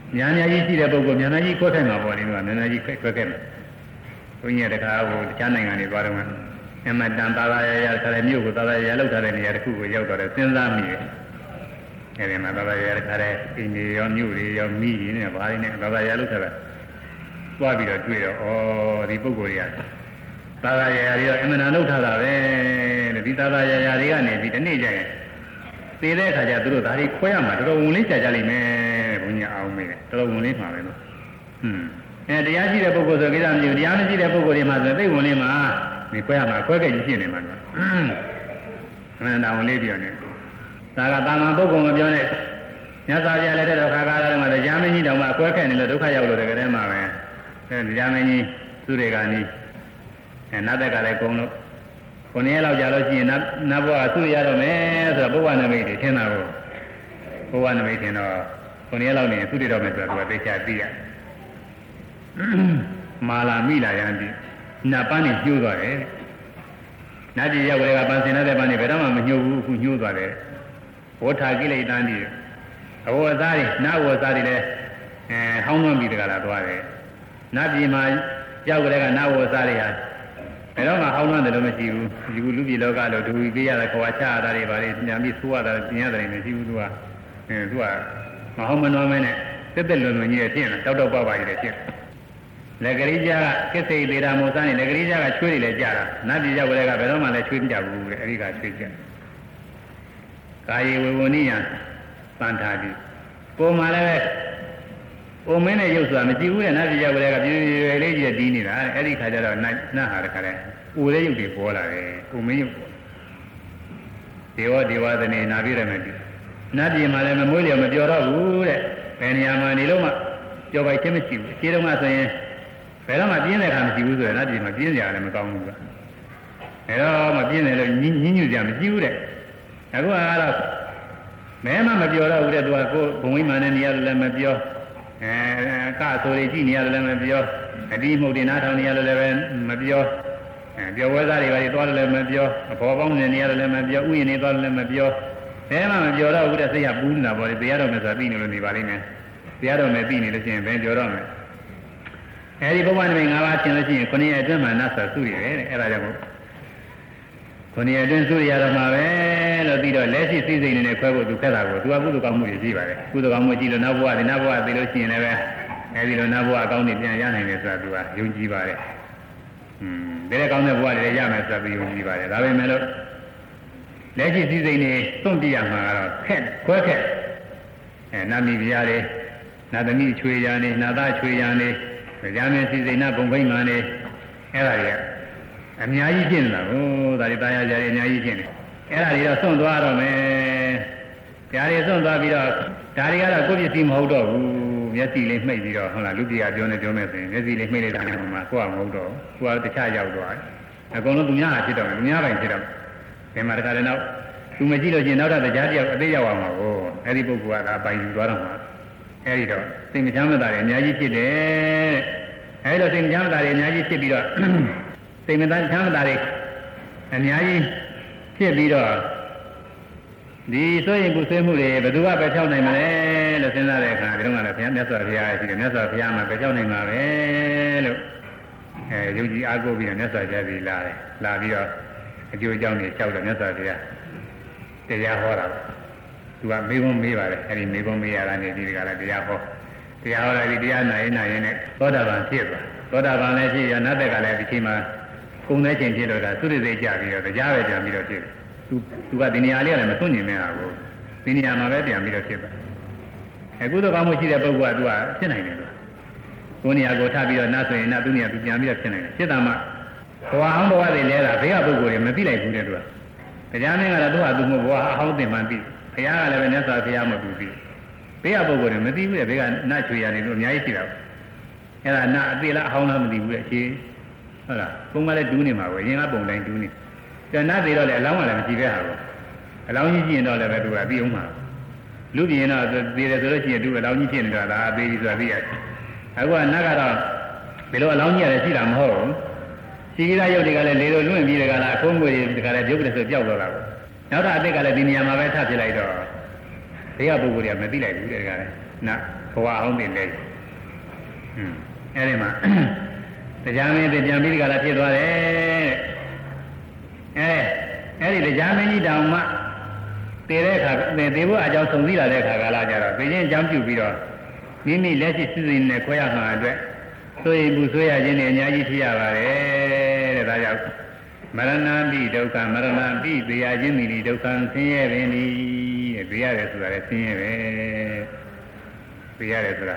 [SPEAKER 1] ညာညာကြီးရှိတဲ့ပုဂ္ဂိုလ်ညာညာကြီးခွဲခိုင်းမှာပေါ့လေကညာညာကြီးခွဲခွဲခဲ့မှာဘုန်းကြီးတခါဟိုတခြားနိုင်ငံတွေသွားတော့အမတန်သာသာရရခါတဲ့မြို့ကိုသာသာရလောက်ထားတဲ့နေရာတစ်ခုကိုရောက်တော့စဉ်းစားမိတယ်အဲဒီမှာသာသာရခါတဲ့အင်းကြီးရောမြို့တွေရောမိကြီးနဲ့ဘာတွေနဲ့သာသာရလောက်ထားတာသွားပြီးတော့တွေ့တော့ဩဒီပုဂ္ဂိုလ်တွေကသာသာရရတွေတော့အမှန်တန်လောက်ထားတာပဲတဲ့ဒီသာသာရရတွေကနေဒီတနေ့ကျရင်သေတဲ့အခါကျသူတို့ဒါတွေခွဲရမှာတော်တော်ဝင်လေးကြာကြလိမ့်မယ်ဘုန်းကြီးအောင်မေးတယ်တော်တော်ဝင်လေးမှာပဲလို့ဟွန်းအဲတရားရှိတဲ့ပုဂ္ဂိုလ်ဆိုကိစ္စမရှိဘူးတရားမရှိတဲ့ပုဂ္ဂိုလ်တွေမှာဆိုသိဝင်လေးမှာဒီခွဲရမှာခွဲခဲ့ကြီးဖြစ်နေမှာလို့အမှန်တောင်လေးပြောနေဒါကတာမန်ပုဂ္ဂိုလ်မပြောနဲ့ညစာပြလည်းတဲ့တော့ခါခါလည်းမှာတရားမင်းကြီးတောင်မှခွဲခဲ့နေလို့ဒုက္ခရောက်လို့တကယ်တည်းမှာပဲအဲတရားမင်းကြီးသူတွေကနီးအဲနတ်တက်ကလည်းကုံလို့ကိုနေလောက်ကြာလို့ရှိရင်နတ်နတ်ဘဝသူ့ရတော့မယ်ဆိုတော့ဘုရားနမိတ်တွေထင်တာကိုဘုရားနမိတ်ထင်တော့ကိုနေလောက်နေသူ့တွေတော့မယ်ဆိုတော့သူကသိချာသိရမာလာမိလာရန်ဒီနတ်ပန်းနေညှိုးသွားတယ်နတ်ကြီးရောက်ကြတဲ့ကပန်းစင်တဲ့ပန်းနေဘယ်တော့မှမညှိုးဘူးအခုညှိုးသွားတယ်ဝဋ္ဌာကိလေသာတိအဝဝသားတွေနတ်ဝသားတွေလည်းအဲဟောင်းနှွမ်းပြီးတကလားသွားတယ်နတ်ပြည်မှာရောက်ကြတဲ့ကနတ်ဝသားတွေဟာဘယ်တော့မှဟောင်းနှွမ်းတယ်လို့မရှိဘူးဒီလူပြည်လောကလို့ဒူပြီးရတာခွာချရတာတွေပါလေညာပြီးဆိုးရတာပြင်ရတယ်မရှိဘူးသူကအဲသူကမဟောင်းမနှွမ်းမဲနဲ့တက်တက်လွန်လွန်ကြီးရဲ့ဖြစ်နေတောက်တောက်ပပကြီးတဲ့ဖြစ်လက်ကလေးကြားကကိစ္စိသေးတာမို့စားနေလက်ကလေးကြားကချွေးတွေလည်းကြတာနတ်ပြည်ရောက်ကြတဲ့ကဘယ်တော့မှလည်းချွေးမကြဘူးတဲ့အဲဒီကချွေးကြကာယေဝဝနိယပန်ထာတိပုံမှန်လည်းပုံမင်းနဲ့ရုပ်ဆိုတာမကြည့်ဘူးတဲ့နတ်ပြည်ရောက်ကြတဲ့ကပြည့်ပြည့်လေးကြီးတီးနေတာအဲ့ဒီခါကျတော့နတ်နတ်ဟာတခါလဲပူတဲ့ရုပ်တွေပေါ်လာတယ်ပုံမင်းရုပ်ပေါ်ဒေဝဒေဝသနေနာပြရမယ်ဒီနတ်ပြည်မှာလည်းမမွေးလျော်မပြောတော့ဘူးတဲ့ဘယ်နေရာမှာနေလို့မှကြော်ပိုက်ချင်းမရှိဘူးခြေတုံးကဆိုရင်ဘယ်တော့မှပြင်းတဲ့ခါမရှိဘူးဆိုရင်နတ်ပြည်မှာပြင်းကြရတယ်မကောင်းဘူးကအဲတော့မပြင်းတယ်လို့ညညညူကြမရှိဘူးတဲ့အခုကတော့မဲမမပြောတော့ဘူးတဲ့သူကကိုဘုံဝိမာန်နဲ့နေရာလည်းမပြောအဲကဆိုရကြည့်နေရတယ်လည်းမပြောအတိမှုတင်နာထောင်နေရတယ်လည်းပဲမပြောအဲပြောဝဲသားတွေပါတွေသွားတယ်လည်းမပြောအဖော်ပေါင်းနေနေရတယ်လည်းမပြောဥယျာဉ်နေသွားတယ်လည်းမပြောဘယ်မှမပြောတော့ဘူးတဲ့စိတ်ကပူးနေတာပေါ့လေတရားတော်နဲ့ဆိုပြီးနေလို့နေပါလိမ့်မယ်တရားတော်နဲ့ပြီးနေလို့ရှိရင်ဘယ်ပြောတော့မလဲအဲဒီဘုရားနမိတ်၅ပါးသင်လို့ရှိရင်ခုနှစ်အတွင်းမှာနတ်ဆိုစုရတယ်တဲ့အဲဒါကြောင့်ခုနှစ်အတွင်းစုရတော့မှာပဲလို့ပြီးတော့လက်ရှိစိစိတ်နဲ့ခွဲဖို့သူခက်တာကိုသူကကုသိုလ်ကောင်းမှုတွေရှိပါတယ်ကုသိုလ်ကောင်းမှုကြည့်လို့နောက်ဘဝဒီနောက်ဘဝသိလို့ရှိရင်လည်းပဲအဲဒီလိုနောက်ဘဝအကောင်းတွေပြန်ရနိုင်တယ်ဆိုတာသူကယုံကြည်ပါတယ်อืมဒါလည်းကောင်းတဲ့ဘဝတွေရမယ်ဆိုတာသူယုံကြည်ပါတယ်ဒါပေမဲ့လို့လက်ရှိစိစိတ်နဲ့သွန့်ပြရမှာကတော့ခက်ခွဲခက်အဲနာမီပြားတွေနာသမီးချွေရနေနာသားချွေရနေကြာမင်းစိစိတ်နာဘုံဘိမှန်နေအဲ့ဒါတွေကအများကြီးဖြစ်နေတာဟိုဒါတွေတာယာကြတွေအများကြီးဖြစ်နေအဲ့ဒါတွေတော့စွန့်သွားတော့မယ်ဒါတွေစွန့်သွားပြီးတော့ဒါတွေကတော့ကိုယ့်ပစ္စည်းမဟုတ်တော့ဘူးမျက်စိလေးမှိတ်ပြီးတော့ဟုတ်လားလူပြည်ကပြောနေပြောနေဆိုရင်မျက်စိလေးမှိတ်လိုက်တာနဲ့မှကိုယ်ကမဟုတ်တော့ကိုယ်ကတခြားရောက်သွားတယ်အကုန်လုံးသူများဟာဖြစ်တော့မယ်သူများပိုင်ဖြစ်တော့ဒီမှာတခါတည်းနောက်သူမကြည့်လို့ချင်းနောက်တော့တရားတယောက်အသေးရောက်အောင်ပါကိုအဲ့ဒီပုဂ္ဂိုလ်ကဒါပိုင်ယူသွားတော့မှာအဲ့ဒီတော့စိတ်မချမ်းသာတွေအများကြီးဖြစ်တယ်အဲ့လိုစိတ်မချမ်းသာတွေအများကြီးဖြစ်ပြီးတော့စိတ်မချမ်းသာတွေအများကြီးဖြစ်ပြီးတော့ဒီဆိုရင်ကုသိုလ်မှုတွေဘယ်သူကပဲဖြောင်းနိုင်မလဲလို့စဉ်းစားတဲ့အခါဒီတော့ကလည်းဘုရားမြတ်စွာဘုရားရှိတယ်မြတ်စွာဘုရားမှာပဲဖြောင်းနိုင်မှာပဲလို့အဲယုံကြည်အားကိုးပြီးတော့မြတ်စွာဘုရားကြီးလာတယ်လာပြီးတော့အကျိုးအကြောင်းတွေလျှောက်တယ်မြတ်စွာဘုရားတရားဟောတာသူကမေးခွန်းမေးပါတယ်အဲဒီမေးခွန်းမေးရတာနေဒီကလည်းတရားဟောတရားဟောတာဒီတရားနာရင်နာရင်နဲ့သောတာပန်ဖြစ်သွားသောတာပန်လည်းဖြစ်ရနတ်တက်ကလည်းဒီချိန်မှာကုံတဲ့ချိန်ဖြစ်တော့ကသုရိစိတ်ကြပြီးတော့တရားပဲပြန်ပြီးတော့ဖြစ်သူသူကဒီနေရာလေးကလည်းမသွန့်ညင်နေတာကိုဒီနေရာမှာပဲပြန်ပြီးတော့ဖြစ်သွားအခုတော့ကောင်းမှုရှိတဲ့ပုဂ္ဂိုလ်ကသူကဖြစ်နိုင်တယ်လို့ကိုနေရာကိုထားပြီးတော့နတ်ဆိုရင်နတ်သူနေရာသူပြန်ပြီးတော့ဖြစ်နိုင်တယ်ဖြစ်တာမှဘဝအောင်ဘဝတွေလဲတာဘေးကပုဂ္ဂိုလ်တွေမသိလိုက်ဘူးတဲ့သူကတရားမင်းကတော့သူ့ဟာသူ့မဟုတ်ဘဝအဟောင်းတင်မှန်ပြီဘုရားကလည်းပဲမြတ်စွာဘုရားမတူဘူးဘေးကပုဂ္ဂိုလ်တွေမသိဘူးတဲ့ဘေးကနတ်ချွေရနေလို့အများကြီးရှိတာအဲ့ဒါနတ်အသေးလားအဟောင်းလားမသိဘူးတဲ့အခြေဟုတ်လားပုံကလည်းတူးနေမှာပဲရင်ကပုံတိုင်းတူးနေကျန်နတ်တွေတော့လည်းအလောင်းကလည်းမရှိပဲဟာကိုအလောင်းကြီးကြည့်ရင်တော့လည်းပဲသူကပြီးအောင်မှာလူပြင်းတော့သေးတယ်ဆိုလို့ရှိရင်သူအလောင်းကြီးဖြစ်နေတာဒါအသေးကြီးဆိုတာသိရတယ်အခုကနတ်ကတော့ဘယ်လိုအလောင်းကြီးရတယ်ရှိတာမဟုတ်ဘူးရှိကြီးသားရုပ်တွေကလည်းလေလိုလွင့်ပြီးတကလားအခိုးငွေတွေကလည်းရုပ်ကလေးဆိုပျောက်သွားတာကိုနောက်တော့အသက်ကလည်းဒီနေရာမှာပဲထပ်ဖြစ်လိုက်တော့ဘေးကပုဂ္ဂိုလ်တွေကမသိလိုက်ဘူးတဲ့ကလည်းနတ်ဘဝအောင်တင်တယ်อืมအဲ့ဒီမှာတရားမင်းပြန်ပြီးဒီကလာဖြစ်သွားတယ်အဲအဲ့ဒီတရားမင်းကြီးတောင်မှတည်တဲ့အခါတည်ဖို့အကြောင်းဆုံးစည်းလာတဲ့အခါကလာကြတော့ပြင်းချင်းအကြောင်းပြုပြီးတော့မိမိလက်ရှိစစ်စစ်နဲ့ခွဲရမှာအတွက်ဆိုရင်ဘူးဆွေးရခြင်းနဲ့အများကြီးဖြစ်ရပါတယ်တဲ့ဒါကြောင့်မရဏပိဒုက္ခမရဏပိသေရခြင်းမိဒုက္ခဆင်းရဲပင်ဒီတဲ့သေရတယ်ဆိုတာလည်းဆင်းရဲပဲသေရတယ်ဆိုတာ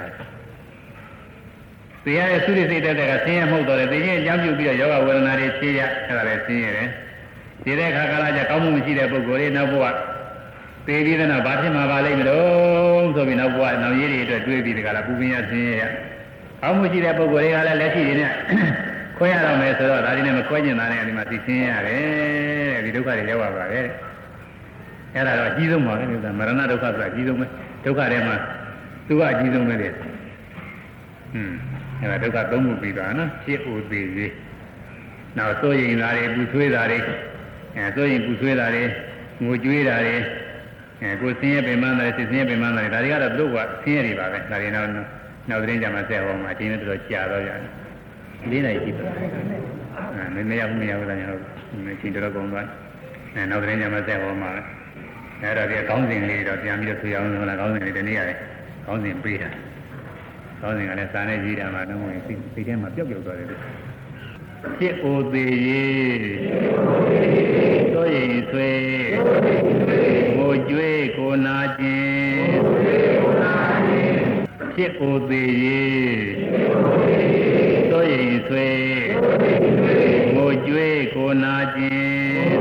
[SPEAKER 1] သေရတဲ့သုရိစိတ်တဲ့ကဆင်းရဲမဟုတ်တော့တယ်သေခြင်းအကြောင်းပြုပြီးတော့ယောဂဝေဒနာတွေဖြစ်ရအဲ့ဒါလည်းဆင်းရဲတယ်ဒီတဲ့အခါကလာကြကောင်းမှုမရှိတဲ့ပုဂ္ဂိုလ်တွေနောက်ဘဝသေပြီးတဲ့နောက်ဘာဖြစ်မှာပါလိမ့်မလို့ဆိုပြီးနောက်ဘဝနောက်ရေးတွေအတွက်တွေးပြီးဒီကလာပူပင်ရဆင်းရဲရကောင်းမှုရှိတဲ့ပုဂ္ဂိုလ်တွေကလည်းလက်ရှိတွေနဲ့ခွဲရတော့မယ်ဆိုတော့ဒါတွေနဲ့မခွဲကျင်တာနဲ့ဒီမှာသိဆင်းရတယ်တဲ့ဒီဒုက္ခတွေရောက်ပါပါပဲအဲ့ဒါတော့အကြီးဆုံးပါပဲဒီကမရဏဒုက္ခဆိုတာအကြီးဆုံးပဲဒုက္ခထဲမှာသူကအကြီးဆုံးပဲတဲ့อืมအဲ့ဒါဒုက္ခသုံးခုပြီးသွားနော်ဖြစ်ဥသေးသေးနောက်စိုးရင်ဓာတွေပူဆွေးတာတွေအဲစိုးရင်ပူဆွေးတာတွေငိုကြွေးတာတွေအဲကိုဆင်းရဲပင်ပန်းတာတွေဆင်းရဲပင်ပန်းတာတွေဒါတွေကတော့သူတို့ကဆင်းရဲတွေပါပဲဒါတွေနောက်နောက်သတင်းကြမှာဆက်ဟောမှာအတင်းနဲ့တော်ကြာတော့ရတယ်လေးနိုင်ရှိတယ်အဲမင်းမရောက်မရောက်တာညာဟုတ်အချင်းတော်ကုန်သွားအဲနောက်သတင်းကြမှာဆက်ဟောမှာအဲဒါဒီကောင်းစဉ်လေးတော့ပြန်ပြီးတော့ဆွေးအောင်လို့လားကောင်းစဉ်လေးတနေ့ရတယ်ကောင်းစဉ်ပေးတာကောင်းစဉ်ကလည်းစာနဲ့ရေးတာမှတော့ဝင်စိတ်ထဲမှာပျောက်ပျောက်သွားတယ်ဖြစ်အိုသေးရေဆိုရင်ဆွေငိုကြွေးကိုနာခြင်းဖြစ်အိုသေးရေဆိုရင်ဆွေငိုကြွေးကိုနာခြင်း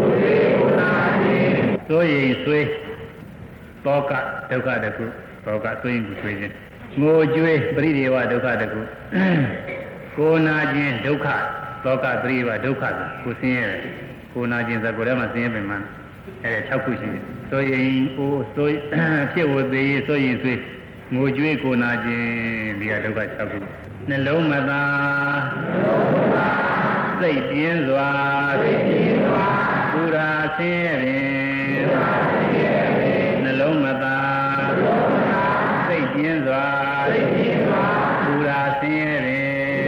[SPEAKER 1] ဆိုရင်ဆွေတောကဒုက္ခတခုတောကဆိုရင်ကိုဆွေခြင်းငိုကြွေးပရိဒေဝဒုက္ခတခုကိုနာခြင်းဒုက္ခသောကသတိဝဒုက္ခကိုဆင်းရဲကိုနာခြင်းစကိုယ်ထဲမှာဆင်းရဲပင်မှအဲ၆ခုရှိတယ်ဆိုရင်ကိုဆိုဖြစ်ဝသေးဆိုရင်ဆွေးငိုကြွေးကိုနာခြင်းဒီကဒုက္ခ၆ခုနှလုံးမသာစိတ်ပြင်းစွာပူရာဆင်းရဲပင်နှလုံးမသာစိတ်ပြင်းစွာပူရာဆင်းရဲပင်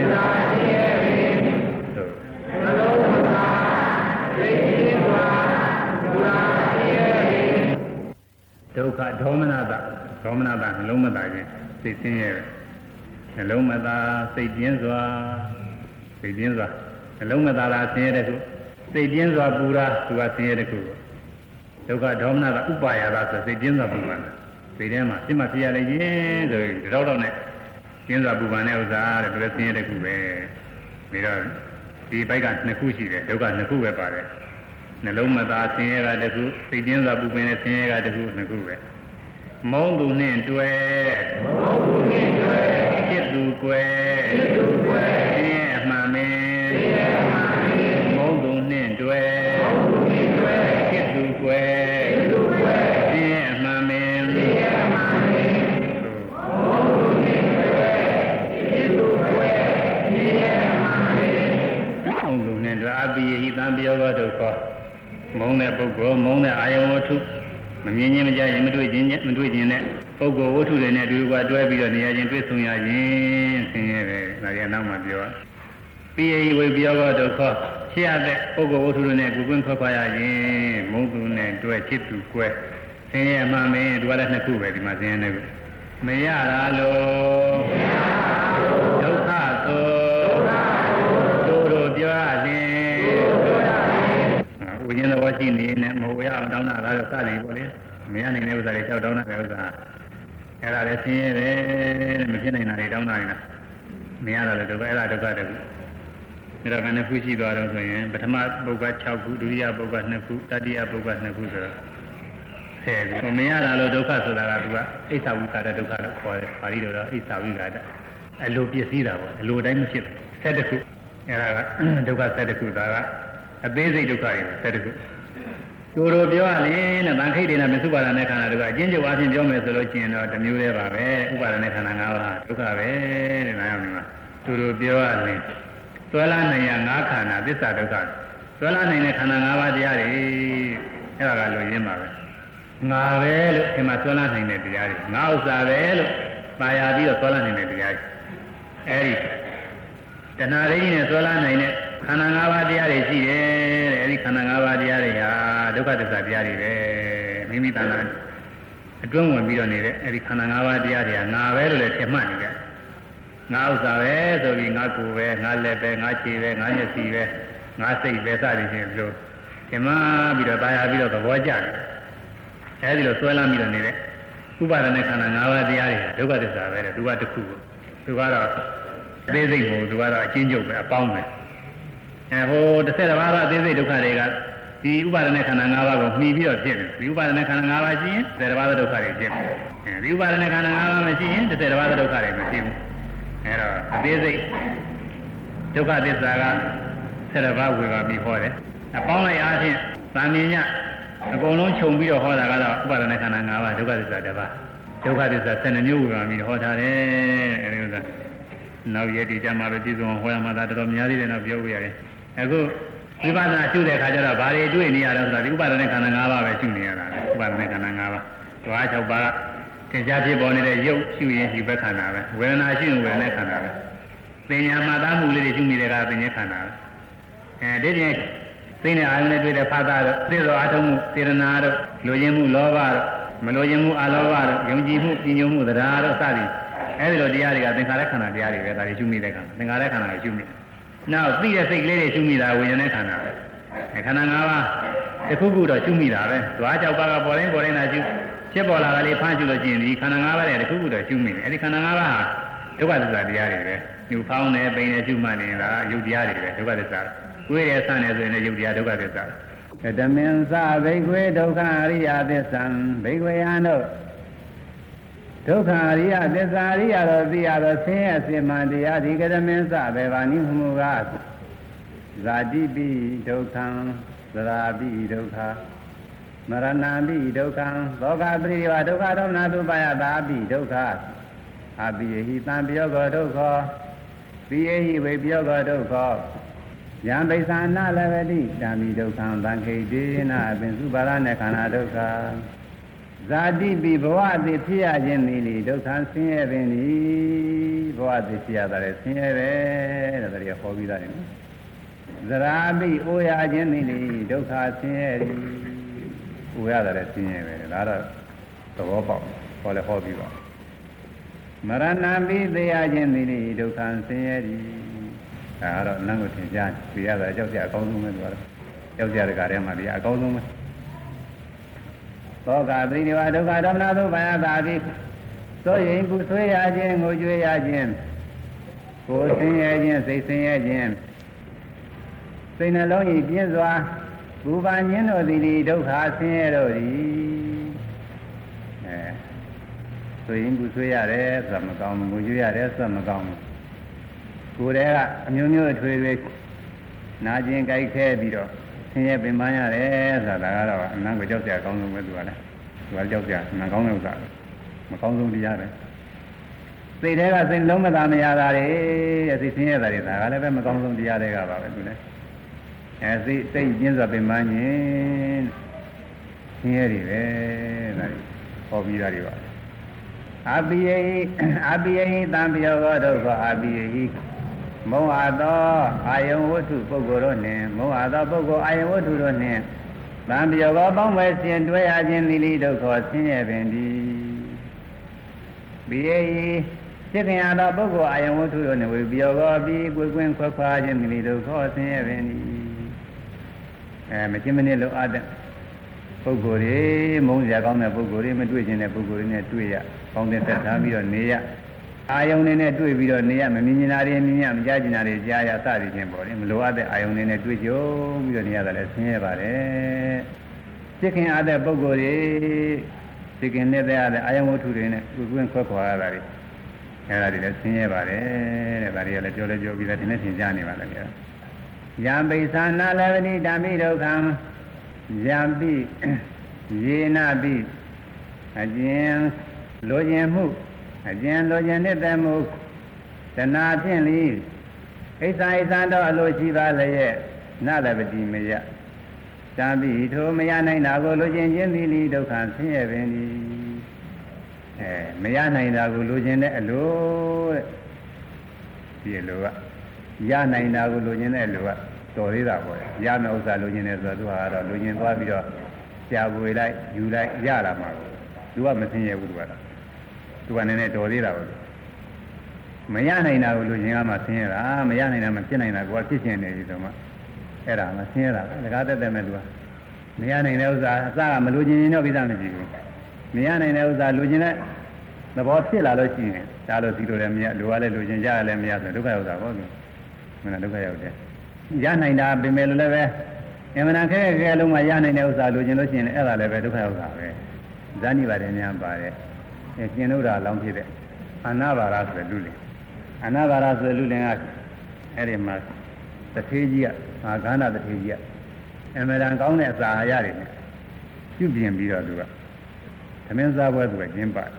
[SPEAKER 1] ဒုက္ခဒေါမနတာဒေါမနတာနှလုံးမသာခြင်းစိတ်ဆင်းရဲနှလုံးမသာစိတ်ပြင်းစွာစိတ်ပြင်းစွာနှလုံးမသာလားဆင်းရဲတဲ့ခုစိတ်ပြင်းစွာပူရာသူကဆင်းရဲတဲ့ခုဒုက္ခဒေါမနတာဥပါယတာဆိုစိတ်ပြင်းစွာပူပါစိတ်ထဲမှာစိတ်မပြရလိုက်ရင်ဆိုရင်တော့တော့နဲ့ပြင်းစွာပူပန်တဲ့ဥစ္စာတဲ့ဒါလည်းဆင်းရဲတဲ့ခုပဲပြီးတော့ဒီဘက်ကနှစ်ခုရှိတယ်ဒုက္ခနှစ်ခုပဲပါတယ်နှလုံးမသာဆင်းရဲတာတခုစိတ်ပြင်းစွာပူပင်တဲ့ဆင်းရဲတာတခုနှစ်ခုပဲမုန်းသူနှင့်တွဲမုန်းသူနှင့်တွဲจิตသူကွယ်จิตသူကွယ်ဆင်းရဲမှန်မင်းဆင်းရဲမှန်မင်းမုန်းသူနှင့်တွဲမုန်းသူနှင့်တွဲจิตသူကွယ်จิตသူကွယ်ဆင်းရဲမှန်မင်းဆင်းရဲမှန်မင်းမုန်းသူနှင့်တွဲจิตသူကွယ်ဆင်းရဲမှန်မင်းမုန်းသူနှင့်တွဲအပိယဟိတံပယောဂဒုက္ခမုန်းတဲ့ပုဂ္ဂိုလ်မုန်းတဲ့အာယဝတ္ထုမမြင်ချင်းမကြရင်မတွေ့ချင်းမတွေ့ချင်းနဲ့ပုဂ္ဂိုလ်ဝတ္ထုတွေနဲ့တူကွာတွဲပြီးတော့နေရာချင်းတွေ့ဆုံရခြင်းဆင်းရဲတယ်ဒါရနောက်မှပြောပိယိဝေပြောကဒုက္ခဖြစ်ရတဲ့ပုဂ္ဂိုလ်ဝတ္ထုတွေနဲ့ကိုယ်ကွင်းခွဲခွာရခြင်းမုန်းသူနဲ့တွဲချစ်သူကွဲဆင်းရဲမှမင်းဒီကလည်းနှစ်ခုပဲဒီမှာဆင်းရဲနေပြီမရတာလို့ဒုက္ခဆိုတို့တို့ပြောရခြင်းဝိညာဉ်တော်ရှိနေနဲ့မဟုတ်ရအောင်တောင်းတာကတော့စတယ်ပေါ့လေမရနိုင်တဲ့ဥစ္စာတွေကြောက်တောင်းတာပဲဥစ္စာအဲ့ဒါလည်းဆင်းရဲတယ်မဖြစ်နိုင်တာတွေတောင်းတာနေတာမရတော့လည်းဒုက္ခအဲ့ဒါဒုက္ခတခုဒါကနှစ်ခုရှိသွားတော့ဆိုရင်ပထမပုဂ္ဂ၆ခုဒုတိယပုဂ္ဂနှစ်ခုတတိယပုဂ္ဂနှစ်ခုဆိုတော့ဆယ်ခုမရတာလို့ဒုက္ခဆိုတာကသူကအိသဝိကာရဒုက္ခလို့ခေါ်တယ်ပါဠိတော်တော့အိသဝိကာရအလိုပစ္စည်းတာပေါ့အလိုတိုင်းမဖြစ်ဘူးဆယ်တခုအဲ့ဒါကဒုက္ခဆယ်တခုဒါကအသေးစိတ်ဒုက္ခတွေဆယ်တခုတို့တို့ပြောရရင်နဲ့ဗန်ခိတ်တွေနဲ့မသုပါဒနဲ့ခန္ဓာတို့ကအချင်းချုပ်အချင်းပြောမယ်ဆိုလို့ရှိရင်တော့တစ်မျိုးတည်းပါပဲဥပါဒနဲ့ခန္ဓာ၅ပါးဒုက္ခပဲတဲ့နားရောက်နေမှာတို့တို့ပြောရရင်သွဲလာနိုင်ရ၅ခန္ဓာသစ္စာဒုက္ခသွဲလာနိုင်တဲ့ခန္ဓာ၅ပါးတရားတွေအဲ့ဒါကလိုရင်းပါပဲငါပဲလို့ဒီမှာသွဲလာနိုင်တဲ့တရားတွေငါဥစ္စာပဲလို့ပါရပြီးတော့ဆွဲလာနိုင်တဲ့တရားအဲဒီတဏှာလေးကြီးနဲ့ဆွဲလာနိုင်တဲ့ခန္ဓာ၅ပါးတရားတွေရှိတယ်တဲ့အဲဒီခန္ဓာ၅ပါးတရားတွေဟာဒုက္ခသစ္စာတရားတွေပဲမိမိတဏှာအတွင်းဝင်ပြီးတော့နေတဲ့အဲဒီခန္ဓာ၅ပါးတရားတွေကငါပဲလို့လည်းထင်မှတ်နေကြငါဥစ္စာပဲဆိုပြီးငါကိုယ်ပဲငါလက်ပဲငါခြေပဲငါမျက်စိပဲငါစိတ်ပဲစသည်ဖြင့်ဒီလိုထင်မှတ်ပြီးတော့တာယာပြီးတော့သဘောကျတယ်အဲဒီလိုဆွဲလာပြီးတော့နေတဲ့ဥပါဒณะခန္ဓာ၅ပါးတရားတွေဒုက္ခသစ္စာပဲတဲ့သူကတစ်ခုကိုသူကတော့အသေးစိတ်ကိုသူကတော့အချင်းချုပ်ပဲအပေါင်းပဲအဲဟိုတစ်ဆက်တစ်ပါးကအသေးစိတ်ဒုက္ခတွေကဒီဥပါဒณะခန္ဓာ၅ပါးကိုမှီပြီးတော့ဖြစ်တယ်ဒီဥပါဒณะခန္ဓာ၅ပါးရှိရင်တစ်ဆက်တစ်ပါးဒုက္ခတွေဖြစ်တယ်အဲဒီဥပါဒณะခန္ဓာ၅ပါးမရှိရင်တစ်ဆက်တစ်ပါးဒုက္ခတွေမရှိဘူးအဲတော့အသေးစိတ်ဒုက္ခသစ္စာကဆက်တစ်ပါးဝေပါပြီးဟောတယ်အပေါင်းလိုက်အားဖြင့်သာမြင်ညအကုန်လုံးခြုံပြီးတော့ဟောတာကတော့ဥပါဒณะခန္ဓာ၅ပါးဒုက္ခသစ္စာတစ်ပါးဒုက္ခသစ္စာဆယ်နှစ်မျိုးဝေပါပြီးဟောထားတယ်အဲဒီဥစ္စာနောက်ရည်တည်ကြမှာပဲပြည်စုံဟောရမှာဒါတော်တော်များသေးတယ်တော့ပြောပြရတယ်အခုဝိပဿနာရှုတဲ့အခါကျတော့ဘာတွေတွေ့နေရတော့ဆိုတာဒီဥပါဒณะခန္ဓာ၅ပါးပဲရှုနေရတာလေဥပါဒณะခန္ဓာ၅ပါးဓဝါ၆ပါးသင်္ချာဖြစ်ပေါ်နေတဲ့ရုပ်ရှုရင်ဒီဘက်ခန္ဓာပဲဝေဒနာရှုရင်ဝေဒနာခန္ဓာပဲပညာမှတ်သားမှုလေးတွေရှုနေတဲ့ကပညာခန္ဓာပဲအဲဒီပြင်သိတဲ့အာယုန်နဲ့တွေ့တဲ့ဖာသာတော့သိသောအထုံးမှုစေရနာတို့လိုချင်မှုလောဘတို့မလိုချင်မှုအလောဘတို့ယုံကြည်မှုပြညုံမှုတရားတို့စသည်အဲဒီလိုတရားတွေကသင်္ခါရခန္ဓာတရားတွေပဲဒါတွေရှုမိတဲ့ခန္ဓာသင်္ခါရခန္ဓာကိုရှုမိနောက်သိတဲ့စိတ်ကလေးတွေရှုမိတာဝိညာဉ်နဲ့ခန္ဓာပဲခန္ဓာ၅ပါးတစ်ခုခုတော့ရှုမိတာပဲဓဝါ၆ပါးကပေါ်တိုင်းပေါ်တိုင်းသာရှုဖြစ်ပေါ်လာတာလေးဖမ်းရှုလို့ရှိရင်ဒီခန္ဓာ၅ပါးတွေတစ်ခုခုတော့ရှုမိတယ်အဲဒီခန္ဓာ၅ပါးဟာဒုက္ခသစ္စာတရားတွေပဲညှူဖောင်းတယ်ပိန်တယ်ရှုမှတ်နေတာယုတ်တရားတွေပဲဒုက္ခသစ္စာကိုယ်ရဲ့ဆန်းနေဆိုရင်ယုတ်တရားဒုက္ခသစ္စာဓမ္မင်္စဘိက္ခွေဒုက္ခအရိယသစ္စာဘိက္ခွေယံတို့ဒုက္ခအရိယသစ္စာအရိယတို့သိရသောဆင်းရဲအစဉ်မှန်တရားဒီကဓမ္မင်္စဘေဘာနိမှုကဇာတိပိဒုက္ခံသရာပိဒုက္ခမရဏပိဒုက္ခံသောကပရိဒီဝဒုက္ခဒေါမနသုပါယတာပိဒုက္ခအပိယဟိတံပြောကောဒုက္ခပိယဟိဝေပြောကောဒုက္ခယံပိဿာနာလဝတိဓမ္မိဒုက္ခံသံခိတေနအပင်စုပါရณะခန္ဓာဒုက္ခဇာတိပိဘဝအသည်ဖြစ်ရခြင်းသည်လေဒုက္ခဆင်းရဲပင်ဒီဘဝအသည်ဖြစ်ရတာလေဆင်းရဲပဲတဲ့ဒါတွေဟောပြီးသားတယ်နော်ဇရာပိအိုရခြင်းသည်လေဒုက္ခဆင်းရဲသည်အိုရတယ်ဆင်းရဲပဲဒါတော့သဘောပေါက်ဟောလဲဟောပြီးပါမရဏပိသေရခြင်းသည်လေဒုက္ခဆင်းရဲသည်ဒါကတော့နန်းကိုသင်ကြားပြရတာကြောက်ကြအကောင်းဆုံးပဲသူကတော့ကြောက်ကြတဲ့ကားထဲမှာဒီအကောင်းဆုံးပဲသောကပရိနိဗ္ဗာန်ဒုက္ခဒေါမနသုဘာယတာတိသောရင်ကုဆွေးရခြင်းငိုကြွေးရခြင်းကိုယ်ဆင်းရဲခြင်းစိတ်ဆင်းရဲခြင်းစိတ်နှလုံးဤပြင်းစွာဘူပန်ခြင်းတို့သည်ဒုက္ခဆင်းရဲတို့သည်အဲဆိုရင်ကုဆွေးရတယ်ဆိုတာမကောင်းဘူးငိုကြွေးရတယ်ဆိုတာမကောင်းဘူးကိုယ်တည်းကအမျိုးမျိုးအထွေထွေနာကျင်ကြိုက်ခဲပြီးတော့ဆင်းရဲပင်ပန်းရတယ်ဆိုတာကတော့အနံကိုကြောက်ကြအကောင်းဆုံးပဲသူကလည်းသူကကြောက်ကြမကောင်းတဲ့ဥစ္စာမကောင်းဆုံးတရားပဲစိတ်ထဲကစိတ်လုံးမသာမရတာတွေအစိတ်ဆင်းရဲတာတွေဒါကလည်းပဲမကောင်းဆုံးတရားတွေကပါပဲသူလည်းအဲစိတ်စိတ်ကျင်းစွာပင်ပန်းခြင်းဆင်းရဲတွေပဲဒါတွေဟောပြီးတာတွေပါအပိယဟိအပိယဟိတံပြောကောဒုက္ခအပိယဟိမုံဟာသောအာယုံဝတ္ထုပုဂ္ဂိုလ်တို့နှင့်မုံဟာသောပုဂ္ဂိုလ်အာယုံဝတ္ထုတို့နှင့်သံပြောကောပေါင်းပဲရှင်တွဲရခြင်းသီလိဒုက္ခဆင်းရဲပင်သည်ပိယဟိစိတ်ခင်ရသောပုဂ္ဂိုလ်အာယုံဝတ္ထုတို့နှင့်ဝေပြောကောပြီးကိုယ်ကွင်းခွဲခွာခြင်းသီလိဒုက္ခဆင်းရဲပင်သည်အဲမချင်းမနစ်လိုအပ်တဲ့ပုဂ္ဂိုလ်တွေမုန်းစရာကောင်းတဲ့ပုဂ္ဂိုလ်တွေမတွေ့ခြင်းတဲ့ပုဂ္ဂိုလ်တွေနဲ့တွေ့ရကောင်းတဲ့သက်သာပြီးတော့နေရအာယုန်နဲ့နဲ့တွေ့ပြီးတော့နေရမမြင်နေတာတွေမြင်ရမကြားကျင်တာတွေကြားရစသည်ချင်းပေါ့လေမလိုအပ်တဲ့အာယုန်နဲ့နဲ့တွေ့ကြုံပြီးတော့နေရတယ်လည်းဆင်းရဲပါတယ်စိတ်ခင်အားတဲ့ပုဂ္ဂိုလ်တွေစိတ်ခင်နဲ့တဲ့အာယုန်ဝတ္ထုတွေနဲ့ကိုယ်ကွင်းခွဲခွာရတာတွေအဲဒါတွေလည်းဆင်းရဲပါတယ်တဲ့ဒါတွေကလည်းပြောလဲပြောပြီးတော့ဒီနေ့သင်ကြားနေပါလားကြာယံပိဿာနာလဝတိဓမ္မိဒုက္ခံယံပိယေနပိအကျဉ်လိုခြင်းမှုအကျဉ်လိုခြင်းနဲ့တည်းမှုတဏှာဖြင့်လီဣစ္ဆာဣစ္ဆာတော့အလိုရှိပါလျက်နလပတိမယတံပိထိုမရနိုင်တာကိုလိုခြင်းခြင်းသည်လီဒုက္ခဆင်းရဲပင်သည်အဲမရနိုင်တာကိုလိုချင်တဲ့အလိုတဲ့ဒီအလိုကရနိုင်တာကိုလိုချင်တဲ့အလိုကတော်သေးတာပေါ့ရမယ့်ဥစ္စာလိုချင်တယ်ဆိုတော့သူကတော့လိုချင်သွားပြီးတော့ကြာပွေလိုက်ယူလိုက်ရလာမှာသူကမသိရဘူးသူကတော့သူကနည်းနည်းတော်သေးတာပေါ့မရနိုင်တာကိုလိုချင်ကမှဆင်းရဲတာမရနိုင်တာမဖြစ်နိုင်တာကိုဖြစ်ချင်နေပြီဆိုမှအဲ့ဒါမှဆင်းရဲတာတကားတက်တက်မဲ့သူကမရနိုင်တဲ့ဥစ္စာအစကမလိုချင်ရင်တော့ကိစ္စမရှိဘူးမရနိုင်တဲ့ဥစ္စာလိုချင်တဲ့သဘောဖြစ်လာလို့ရှိရင်ဒါလို့ဒီလိုလည်းမရလိုရလဲလိုချင်ကြရလဲမရဆိုဒုက္ခရောက်တာပေါ့ကွမနာဒုက္ခရောက်တယ်ရနိုင်တာပြင်မယ်လို့လည်းပဲအမှန်တန်ခဲခဲလုံးမှရနိုင်တဲ့ဥစ္စာလိုချင်လို့ရှိရင်အဲ့ဒါလည်းပဲဒုက္ခရောက်တာပဲဇာနိပါတယ်များပါတယ်အဲကျင်လို့တာလောင်းဖြစ်တဲ့အာနာပါရဆိုတဲ့လူလင်အာနာပါရဆိုတဲ့လူလင်ကအဲ့ဒီမှာတထေးကြီးကငါဂန္ဓတထေးကြီးကအမှန်တန်ကောင်းတဲ့အစာအရာတွေနဲ့ပြုပြင်ပြီးတော့သူကသမင်းစားပွဲသူကကျင်းပါတယ်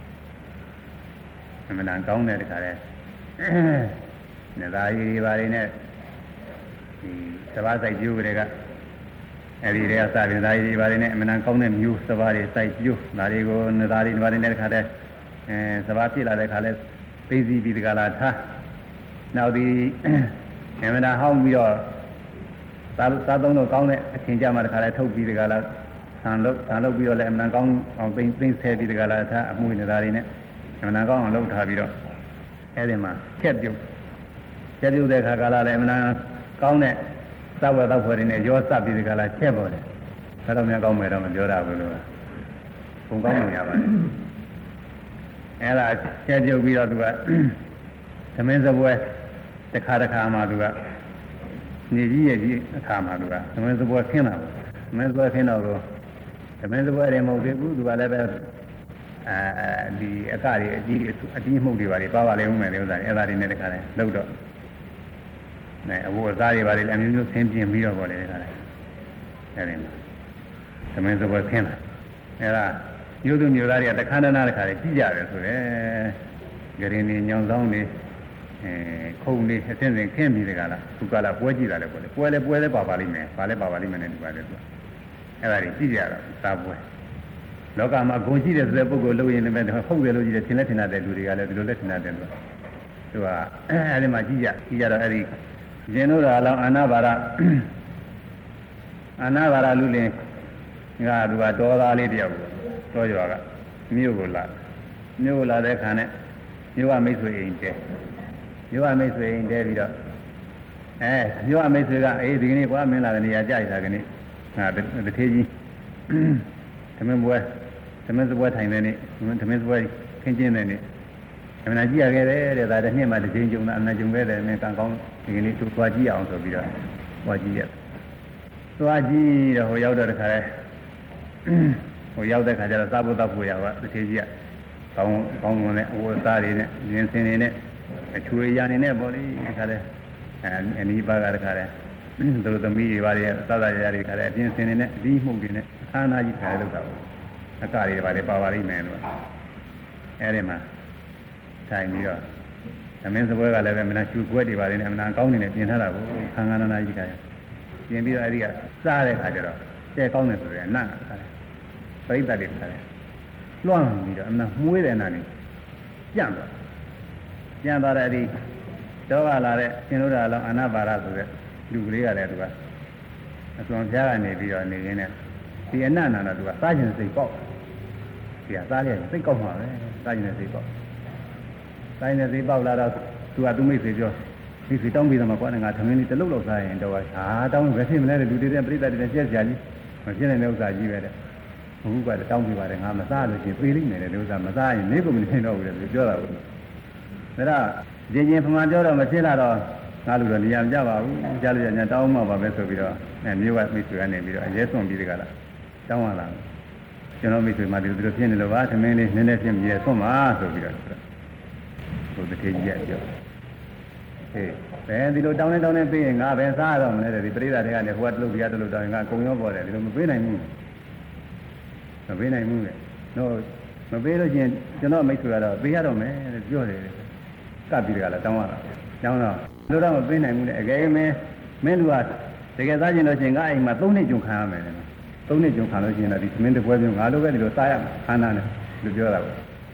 [SPEAKER 1] အမှန်တန်ကောင်းတဲ့တခါလဲနေသားကြီးတွေပါနေနဲ့ဒီသဘာဆိုင်ကျိုးတွေကအဲ့ဒီတွေကစပြင်သားကြီးတွေပါနေနဲ့အမှန်တန်ကောင်းတဲ့မျိုးသဘာတွေစိုက်ကျိုးဒါတွေကိုနေသားတွေပါနေနဲ့တခါလဲအဲသဘာဖြစ်လာတဲ့ခါလဲသိစီပြီးတခါလာထားနောက်ဒီအမှန်တန်ဟောင်းပြီးတော့သာသာသုံးတော့ကောင်းတဲ့အချိန်ကြမှာတခါလဲထုတ်ပြီးတခါလာဆန်လို့ဆန်လို့ပြီးတော့လည်းအမှန်တန်ကောင်းအောင်သိသိဆဲပြီးတခါလာထားအမှုနေသားတွေနဲ့အမှန်တန်ကောင်းအောင်လုပ်ထားပြီးတော့အဲ့ဒီမှာဖြက်ပြုတ်ဖြက်ပြုတ်တဲ့ခါကလာလည်းအမှန်တန်ကောင်းတဲ့သဝတ်တော့ဖွဲ့နေရောစပ်ပြီးဒီကလာချက်ပေါ်တယ်ဒါတော့များကောင်းမယ်တော့မပြောတာဘူးလို့ပုံကောင်းနေရပါတယ်အဲ့ဒါချက်ပြုတ်ပြီးတော့သူကသမင်းစပွဲတစ်ခါတစ်ခါမှသူကနေကြီးရဲ့ကြီးအခါမှသူကသမင်းစပွဲခင်းတာသမင်းစပွဲခင်းတော့သမင်းစပွဲတွေမဟုတ်သေးဘူးသူကလည်းပဲအဲဒီအကတွေအကြီးအကြီးမှုတွေပါလေပါပါလေဦးမယ်လေဥစ္စာတွေအဲ့ဒါတွေနဲ့တခါလဲလောက်တော့နဲ့အဘိုးအသားတွေပါလေအမျိုးမျိုးဆင်းပြင်းပြီးတော့ပေါ်လေတခါလဲအဲ့ဒီမှာသမင်းစပွဲခင်းလာအဲ့ဒါမျိုးသူမျိုးသားတွေကတခါတနာတခါလေကြည့်ကြတယ်ဆိုရဲဂရင်းနေညောင်ဆောင်နေအဲခုံနေအစင်းစင်ခင်းပြီးတခါလားသူကလာပွဲကြည့်တာလေပေါ့လေပွဲလဲပွဲလဲပါပါလိမ့်မယ်ပါလဲပါပါလိမ့်မယ်နဲ့ဒီပါလေသူအဲ့ဒါတွေကြည့်ကြတော့သာပွဲလောကမှာဂုဏ်ရှိတဲ့ဆိုတဲ့ပုဂ္ဂိုလ်လို့ရင်လည်းဟုတ်တယ်လို့ကြည့်တယ်ထင်လက်ထင်တဲ့လူတွေကလည်းဒီလိုလက်ထင်တဲ့လူသူကအဲဒီမှာကြည့်ကြကြည့်ကြတော့အဲဒီရှင်တို့ကအလောင်းအာနာပါရအာနာပါရလူလင်ကသူကတော်သားလေးတယောက်တော်ကြွားကမြို့ကိုလာမြို့ကိုလာတဲ့ခါနဲ့မြို့ကမိတ်ဆွေအိမ်တဲမြို့ကမိတ်ဆွေအိမ်တဲပြီးတော့အဲမြို့ကမိတ်ဆွေကအေးဒီကနေ့ကွာမင်းလာတဲ့နေရာကြိုက်တာကနေ့ဟာတထေးကြီးသမင်းပွဲသမင်းစပွဲထိုင်တဲ့နေ့သမင်းစပွဲခင်းကျင်းတဲ့နေ့အမှန်ကြီးရခဲ့တယ်တဲ့ဒါတည်းနှစ်မှတစ်ချိန်ကြုံတာအမှန်ကြုံခဲ့တယ်မင်းကံကောင်းဒီကနေ့သူသွားကြည့်အောင်ဆိုပြီးတော့သွားကြည့်ရသွားကြည့်တော့ဟိုရောက်တော့တခါလဲဟိုရောက်တဲ့ခါကျတော့စားဖို့တောက်ဖို့ရပါတစ်ချိန်ကြီးကကောင်းကောင်းဝင်တဲ့ဟိုသားတွေနဲ့ရင်းစင်တွေနဲ့အချွေရနေနဲ့ပေါ့လေတခါလဲအဲအနီးပါးကတခါလဲသူတို့သမီးတွေပါလေသာသာရရတွေခါလဲအပြင်းစင်တွေနဲ့အဒီမှုတွေနဲ့အခမ်းအနားကြီးခါလဲလောက်တာပေါ့အကတွေပါလေပါပါလိမ့်မယ်လို့အဲဒီမှာထိုင်ပြီးတော့သမင်းစပွဲကလည်းပဲမနာချူကွက်တွေပါလေနဲ့မနာကောင်းနေနဲ့ပြင်ထားတာကိုခန်းခန်းနာနာကြီးကပြင်ပြီးတော့အဲဒီကစားတဲ့ခါကျတော့တဲကောင်းတယ်ဆိုရင်နတ်ခါတယ်ပရိသတ်တွေခါတယ်လွှမ်းပြီးတော့အမှန်မှုေးတဲ့နာနေကြံ့သွားကြံ့သွားတဲ့အဲဒီတော့ကလာတဲ့ရှင်တို့တော်လောင်းအာနာပါရဆိုတဲ့လူကလေးကလည်းသူကအစွန်ဖျားကနေပြီးတော့နေရင်းနဲ့ဒီအနတ်နာတော့သူကစားခြင်းစိတ်ပေါက်ဒီကစားရစိတ်ကောက်မှာပဲစားခြင်းစိတ်ပေါက်တိုင်းနဲ့သိပေါက်လာတော့သူကသူမိတ်ဆွေပြောမိတ်ဆွေတောင်းပြီးတော့မှကွာငါသမင်းလေးတစ်လုံးလောက်စားရင်တော့ဟာတောင်းဘယ်ဖြစ်မလဲလူတွေတဲ့ပြိတ္တတွေကြက်ကြကြီးမဖြစ်နိုင်တဲ့ဥစ္စာကြီးပဲတဲ့အခုကတောင်းပြီးပါတယ်ငါမစားလို့ရှိရင်ပေးလိမ့်မယ်တဲ့ဥစ္စာမစားရင်နေကုန်မနေတော့ဘူးတဲ့ပြောတာဘူးဒါတော့ရင်းချင်းဖမှန်ပြောတော့မဖြစ်လာတော့ငါလူတော့နေရာမကြပါဘူးကြားလို့ညာတောင်းမှပါပဲဆိုပြီးတော့အဲမျိုးကမိတ်ဆွေကနေပြီးတော့အရဲစွန့်ပြီးတကလားတောင်းရလာကျွန်တော်မိတ်ဆွေမှဒီလိုဖြစ်နေလို့ပါသမင်းလေးနည်းနည်းဖြစ်မြဲဆွန့်ပါဆိုပြီးတော့ဘုရားထေကြီးကပြောအေးဘယ်ဒီလိုတောင်းနေတောင်းနေပြီးရင်ငါပဲစားရတော့မလဲတဲ့ဒီပရိသတ်တွေကနေဟိုကတလို့ဒီကတလို့တောင်းရင်ငါအကုန်ရောပေါ်တယ်ဒီလိုမပေးနိုင်ဘူးမပေးနိုင်ဘူးလေတော့မပေးလို့ချင်းကျွန်တော်မိတ်ဆွေကတော့ပေးရတော့မယ်တဲ့ပြောတယ်ကပ်ပြီးတကလားတောင်းရတာတောင်းတော့လို့တော့မပေးနိုင်ဘူးလေအကယ်၍မင်းမင်းလူကတကယ်စားခြင်းလို့ချင်းငါအိမ်မှာသုံးနှစ်ကြုံခံရမယ်လေသုံးနှစ်ကြုံခံလို့ချင်းတော့ဒီသမင်းတစ်ပွဲမျိုးငါလိုပဲဒီလိုစားရမှာခန္ဓာနဲ့လို့ပြောတာပေါ့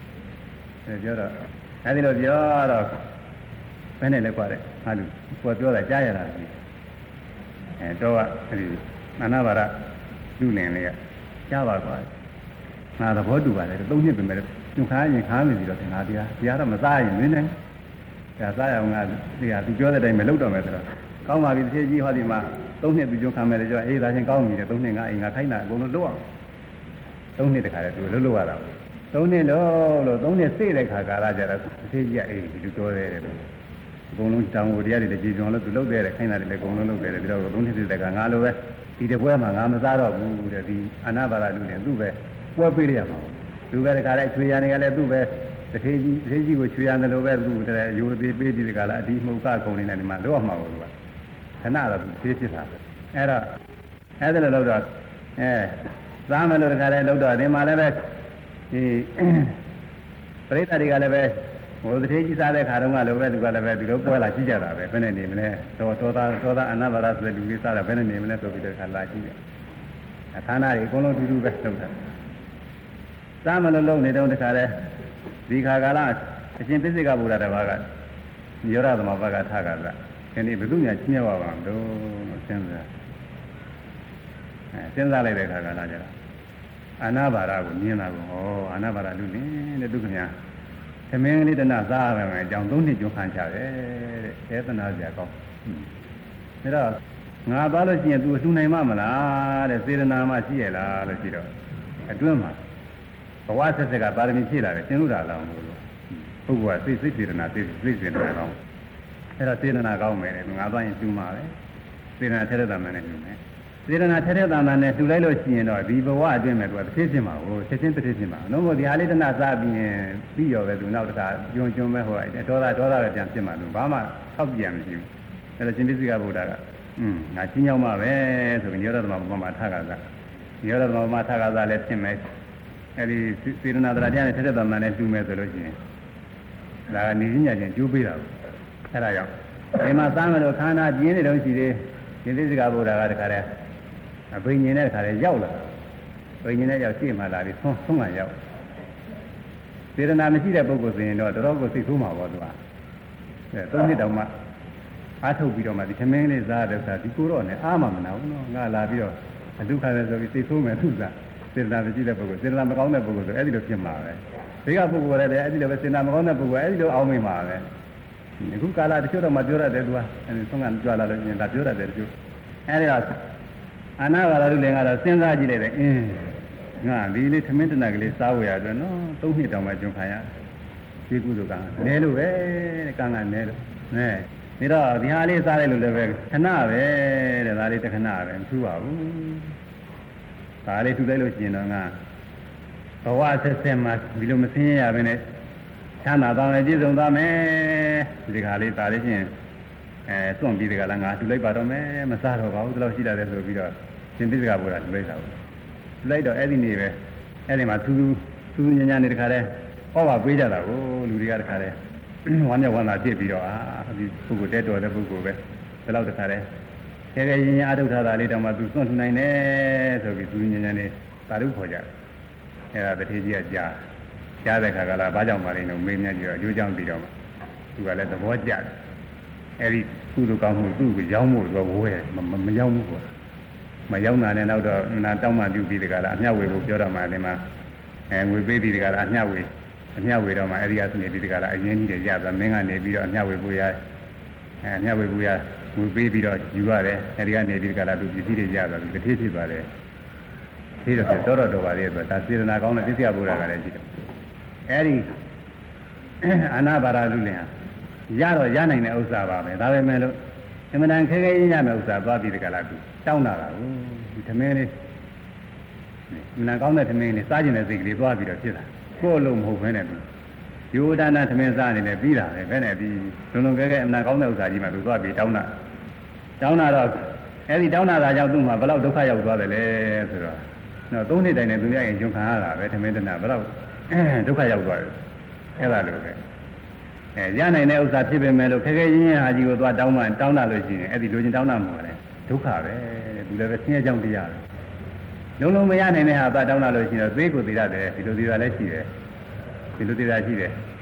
[SPEAKER 1] ပြောတော့အဲဒီလိုပြောတော့ဘယ်နဲ့လဲกว่าတဲ့ဟာလူကိုပြောတာကြားရတာအဲတော့အဲဒီအနာဘာရလူလင်လေးကကြားပါကွာငါသဘောတူပါတယ်သုံးနှစ်ပြင်မဲ့သူခါရင်ခါနေပြီတော့ငါတရားတရားတော့မစားရင်နင်းနေဒါစားရအောင်ငါတရားသူပြောတဲ့အတိုင်းမလုပ်တော့မယ်ဆိုတော့ကောင်းပါပြီတစ်ချက်ကြီးဟောဒီမှာသုံးနှစ်ပြီးကျုံခံမယ်လေကြောအေးဒါချင်းကောင်းပြီလေသုံးနှစ်ငါအိမ်ငါခိုင်းတာအကုန်လုံးလုပ်အောင်သုံးနှစ်တခါလေသူလှုပ်လှုပ်ရတာသုံးနှစ်လို့လို့သုံးနှစ်စိတ်တဲ့ခါကာလကြတော့တစ်ချက်ကြီးအေးဒီလိုပြောတယ်အကုန်လုံးတောင်ကိုတရားတွေလည်းကြည်ကြုံလို့သူလုပ်တယ်ခိုင်းတာတွေလည်းအကုန်လုံးလုပ်တယ်ပြီးတော့သုံးနှစ်စိတ်တဲ့ခါငါလိုပဲဒီတပွဲမှာငါမစားတော့ဘူးတဲ့ဒီအနာဘာရလူနဲ့သူ့ပဲပွဲပေးရမှာသူပဲတခါလဲချွေရနေကလည်းသူ့ပဲတစ်ထေးကြီးတစ်ထေးကြီးကိုချွေရတယ်လို့ပဲသူ့တဲ့ရိုးသေးပေးပြီးဒီကလာအဒီမှုကကုံနေတယ်ဒီမှာတော့မှာဘူးကခဏတော့သူသေးဖြစ်တာအဲ့တော့အဲ့ဒါလည်းလို့တော့အဲစားမယ်လို့တခါလဲလို့တော့ဒီမှာလည်းပဲဒီပရိသတ်တွေကလည်းပဲဟိုတစ်ထေးကြီးစားတဲ့ခါတုန်းကလည်းပဲသူကလည်းပဲဒီလိုပွဲလာကြည့်ကြတာပဲဘယ်နဲ့နေမလဲတော့သောသားသောသားအနာဘာရဆိုတဲ့လူကြီးစားတာဘယ်နဲ့နေမလဲဆိုပြီးတော့ခါလာကြည့်တယ်အခါနာတွေအကုန်လုံးတူတူပဲလုပ်တာစားမလို့လုံးနေတော့တခါလဲဒီခါကာလအရှင်ပိစိကဗုဒ္ဓတပါးကရောရသမဘာကထကလာဒီနေ့ဘယ်သူညာချင်းရောက်ပါမလို့စဉ်းစားအဲစဉ်းစားလိုက်တဲ့ခါကာလကျတော့အနာဘာရကိုမြင်လာကုန်ဩအနာဘာရလူနေတဲ့ဒုက္ခများသမင်းလေးတနာစားရမယ်အကြောင်းသုံးနှစ်ကျွန်းခံချတယ်တဲ့သေသနာစရာကောင်းဒါတော့ငါသွားလို့ရှိရင် तू အလှနိုင်မှမလားတဲ့စေတနာမှရှိရလားလို့ရှိတော့အတွင်းမှာဘဝဆက်ဆက်ကပါရမီဖြည့်လာတယ်သင်္လူတာလောင်းလို့ပုဂ္ဂိုလ်ကစိတ်စိတ်စေတနာစိတ်စိတ်စေတနာကောင်းအဲ့တော့စေတနာကောင်းမယ်တဲ့ငါသွားရင်ကျူးမှာပဲစေတနာထဲတဲ့တာမှနဲ့ကျူးမယ်စေတနာထဲတဲ့တာမှနဲ့ကျူးလိုက်လို့ရှိရင်တော့ဒီဘဝအတွင်းမှာ तू တစ်ဖြစ်ဖြစ်မှာဟိုချက်ချင်းတစ်ဖြစ်ဖြစ်မှာနှုတ်မို့ဒီဟာလေးတနာစားပြီးရင်ပြီးရောပဲ तू နောက်တစ်ခါကျွန်းကျွန်းပဲဟိုအဲ့ဒေါသဒေါသပဲပြန်ဖြစ်မှာ तू ဘာမှထောက်ပြန်မရှိဘူးအဲ့တော့ရှင်ပိစိကဗုဒ္ဓကอืมငါချင်းရောက်မှာပဲဆိုပြီးညောရသမဘုမထကသာညောရသမဘုမထကသာလည်းဖြစ်မယ်အဲဒီစေတနာတရားတရားနဲ့ထက်တဲ့တမန်နဲ့တူမယ်ဆိုလို့ရှိရင်ဒါကနေရင်းညချင်းကျိုးပေးတာဘူးအဲဒါကြောင့်ဒီမှာသားမလို့ခန္ဓာပြင်းနေတော့ရှိသေးရှင်သိစကားဗုဒ္ဓကတခါတည်းအဘိညာဉ်နဲ့တခါတည်းရောက်လာဘိညာဉ်နဲ့ရောက်ရှေ့မှာလာပြီးဆုံးဆုံးမှရောက်စေတနာမရှိတဲ့ပုဂ္ဂိုလ်ဆိုရင်တော့တော်တော်ကိုစိတ်ဆိုးမှာပေါ့သူကအဲသုံးနှစ်တောင်မှအားထုတ်ပြီးတော့မှဒီသမင်းလေးစားတဲ့ဥစ္စာဒီကိုတော့နဲ့အားမမနာဘူးနော်ငါလာပြီးတော့အဒုက္ခလည်းဆိုပြီးသိဆိုးမယ်သူစားစေတနာမရှိတဲ့ပုဂ္ဂိုလ်စေတနာမကောင်းတဲ့ပုဂ္ဂိုလ်ဆိုအဲ့ဒီလိုဖြစ်မှာပဲဒီကပုဂ္ဂိုလ်လည်းအဲ့ဒီလိုပဲစေတနာမကောင်းတဲ့ပုဂ္ဂိုလ်အဲ့ဒီလိုအောင်းမိမှာပဲအခုကာလတချို့တော့မပြောရတယ်သူကအဲဒီဆုံးကကြွလာလို့ရှင်ဒါပြောရတယ်တချို့အဲ့ဒီတော့အနာဂါရလူလည်းကတော့စဉ်းစားကြည့်လိုက်တယ်အင်းငါဒီလေးသမင်းတနက်ကလေးစားဝရအတွက်နော်သုံးနှစ်တောင်မှကျွန်ခံရဒီကုသိုလ်ကနဲလို့ပဲတဲ့ကံကနဲလို့နဲဒါတော့ဒီဟာလေးစားလိုက်လို့လည်းပဲခဏပဲတဲ့ဒါလေးတစ်ခဏပဲမထူပါဘူးဒါလေးထူလိုက်လို့ရှိရင်တော့ငါဘဝဆက်ဆက်မှာဒီလိုမစင်းရရပဲနဲ့ချမ်းသာသွားမယ်ပြည့်စုံသွားမယ်ဒီခါလေးဒါလေးချင်းအဲစွန့်ပြီးဒီကလာငါထူလိုက်ပါတော့မယ်မစားတော့ပါဘူးဒီလိုရှိတာလေဆိုပြီးတော့ရှင်ပိစကဘုရားထူလိုက်တာဘူးထူလိုက်တော့အဲ့ဒီနေ့ပဲအဲ့ဒီမှာသူသူသူညညာနေတခါလဲဟောပါပေးကြတာကိုလူတွေကတခါလဲဝမ်းမြောက်ဝမ်းသာဖြစ်ပြီးတော့အာဒီပုဂ္ဂိုလ်တဲတော်တဲ့ပုဂ္ဂိုလ်ပဲဒီလောက်တခါလဲခဲခဲရင်ရင်အထုတ်ထားတာလေးတောင်မှသူစွန့်ထူနိုင်တယ်ဆိုပြီးသူညညာနေသာဓုခေါ်ကြအဲ့ဒါတတိကြီးကကြားကြားတဲ့ခါကလာဘာကြောင့်ပါလဲလို့မေးမြန်းကြည့်တော့အကျိုးကြောင့်ပြီးတော့မှသူကလည်းသဘောကျတယ်အဲ့ဒီကုသိုလ်ကောင်းမှုသူ့ကိုရောင်းဖို့တော့ဝဲမရောင်းဘူးပေါ့မရောင်းတာနဲ့နောက်တော့နာတောင်းမှပြုပြီးဒီကလာအမျှဝေဖို့ပြောတော့မှဒီမှာအဲငွေပေးပြီးဒီကလာအမျှဝေအမျှဝေတော့မှအဲ့ဒီကနေပြီးဒီကလာအရင်ကြီးတွေရသွားမင်းကနေပြီးတော့အမျှဝေဖို့ရအဲအမျှဝေဖို့ရငွေပေးပြီးတော့ယူရတယ်အဲ့ဒီကနေပြီးဒီကလာသူပစ္စည်းတွေရသွားပြီးတစ်ထေးဖြစ်သွားတယ်ဒီတော့တော်တော်တော်ပါလေဆိုဒါစေတနာကောင်းတဲ့ပစ္စည်းဘုရားကလည်းရှိတယ်အဲ့ဒီအနာဘာရလူလင်ဟာရတော့ရနိုင်တဲ့ဥစ္စာပါပဲဒါပဲမဲ့လို့အမှန်တန်ခဲခဲရင်းရမယ့်ဥစ္စာသွားပြီးဒီကလာသူတောင်းတာပါဘူးဒီသမင်းလေးအမှန်ကောင်းတဲ့သမင်းလေးစားကျင်တဲ့စိတ်ကလေးသွားပြီးတော့ဖြစ်တာကိုယ်လုံးမဟုတ်ဘဲနဲ့သူယူဒါနာသမင်းစားနေတယ်ပြီးတာပဲဘယ်နဲ့ဒီလုံလုံခဲခဲအမှန်ကောင်းတဲ့ဥစ္စာကြီးမှသူသွားပြီးတောင်းတာတောင်းတာတော့အဲ့ဒီတောင်းတာကြောင့်သူ့မှာဘယ်လောက်ဒုက္ခရောက်သွားတယ်လဲဆိုတော့တော့သုံးနှစ်တိုင်နဲ့သူရရင်ကျွန်ခံရတာပဲသမင်းတနာဘယ်လောက်ဒုက္ခရောက်သွားတယ်အဲ့ဒါလိုပဲအဲရနိုင်တဲ့ဥစ္စာဖြစ်ပေမဲ့လို့ခဲခဲရင်းရင်းဟာကြီးကိုသွားတောင်းမှတောင်းတာလို့ရှိရင်အဲ့ဒီလူချင်းတောင်းတာမဟုတ်လေဒုက္ခပဲသူလည်းပဲဆင်းရဲကြောင်းတရားပဲလုံးလုံးမရနိုင်တဲ့ဟာသွားတောင်းတာလို့ရှိရင်တော့သိကိုသိရတယ်ဒီလိုသိတာလည်းရှိတယ်ဒီလိုသိတာရှိတယ်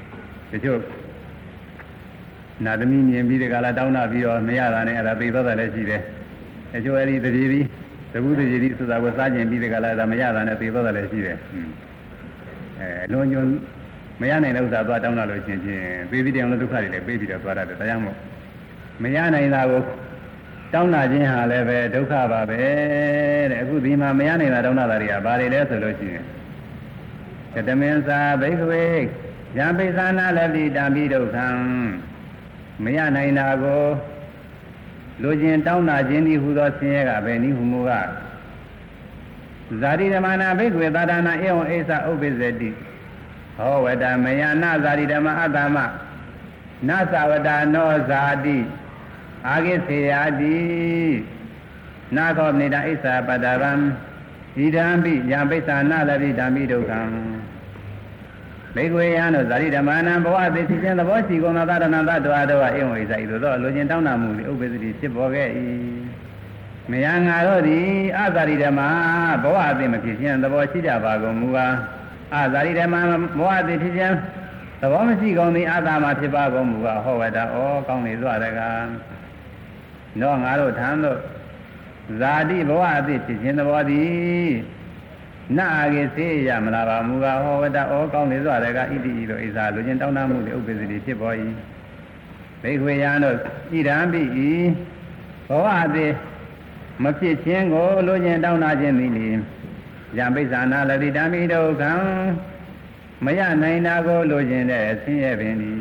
[SPEAKER 1] တချို့နာသမီးမြင်ပြီးဒီကလာတောင်းတာပြီးတော့မရတာနဲ့အဲ့ဒါသိသောတာလည်းရှိတယ်တချို့အဲ့ဒီတတိပြီးသကုတတိဆိုတာကိုစားကျင်ပြီးဒီကလာဒါမရတာနဲ့သိသောတာလည်းရှိတယ်အဲလွန်ကျွန်းမရနိုင်တဲ့ဥစ္စာသွားတောင်းတာလို့ရှင်ချင်းသိပြီးတယ်လို့ဒုက္ခတွေလည်းပြေးပြီးတော့သွားရတယ်တရားမို့မရနိုင်တာကိုတောင်းတာခြင်းဟာလည်းပဲဒုက္ခပါပဲတဲ့အခုဒီမှာမရနိုင်တာတောင်းတာတွေကဘာတွေလဲဆိုလို့ရှိရင်တမင်္စာဘိက္ခဝေယံပိသနာလည်းတိတံပိဒုက္ခံမရနိုင်တာကိုလူချင်းတောင်းတာခြင်းဒီဟူသောဆင်းရဲကပဲနိဟုမူကဇာတိဓမ္မနာဘိက္ခဝေသာဒနာဧဝံအိသဥပ္ပဇ္ဇတိဟောဝတ္တမယနာဇာတိဓမ္မအတ္တမနသဝတ္တနောဇာတိအာဂိသေယတိနာခောနိဒဣစ္ဆာပတ္တဗံဣဒံပိယံပိဿာနာလပိဓမ္မိဒုက္ခံဘိက္ခဝေယံတို့ဇာတိဓမ္မနာဘဝသိသိချင်းသဘောရှိကုန်သောသာရဏသတ္တဝါတို့အင်းဝိဇ္ဇာဤသို့သောလူချင်းတောင်းတမှုဥပ္ပဇ္ဇတိဖြစ်ပေါ်ခဲ့၏မယံငါတို့သည်အဇာတိဓမ္မဘဝအသိမဖြစ်ခြင်းသဘောရှိကြပါကုန်မူကားအဇာတိဓမ္မဘဝအသိဖြစ်ခြင်းသဘောမရှိကုန်သည်အာသာမဖြစ်ပါကုန်မူကားဟောဝတ္တဩကောင်းနေစွာတကားတော့ငါတို့ထံသို့ဇာတိဘဝအသိဖြစ်ခြင်းသဘောသည်နာအေစေရမလားပါမူကားဟောဝတ္တဩကောင်းနေစွာတကားဣတိဤသို့ဣဇာလူချင်းတောင်းတမှုတွေဥပ္ပဇ္ဇတိဖြစ်ပေါ်၏ဘိက္ခဝေယံတို့ဣဒံပိဤဘဝအသိမဖြစ်ခြင်းကိုလူချင်းတောင်းတခြင်းသည်လေယံပိဿာနာလတိတံမိဒုက္ခံမရနိုင်တာကိုလူချင်းတဲ့ဆင်းရဲပင်သည်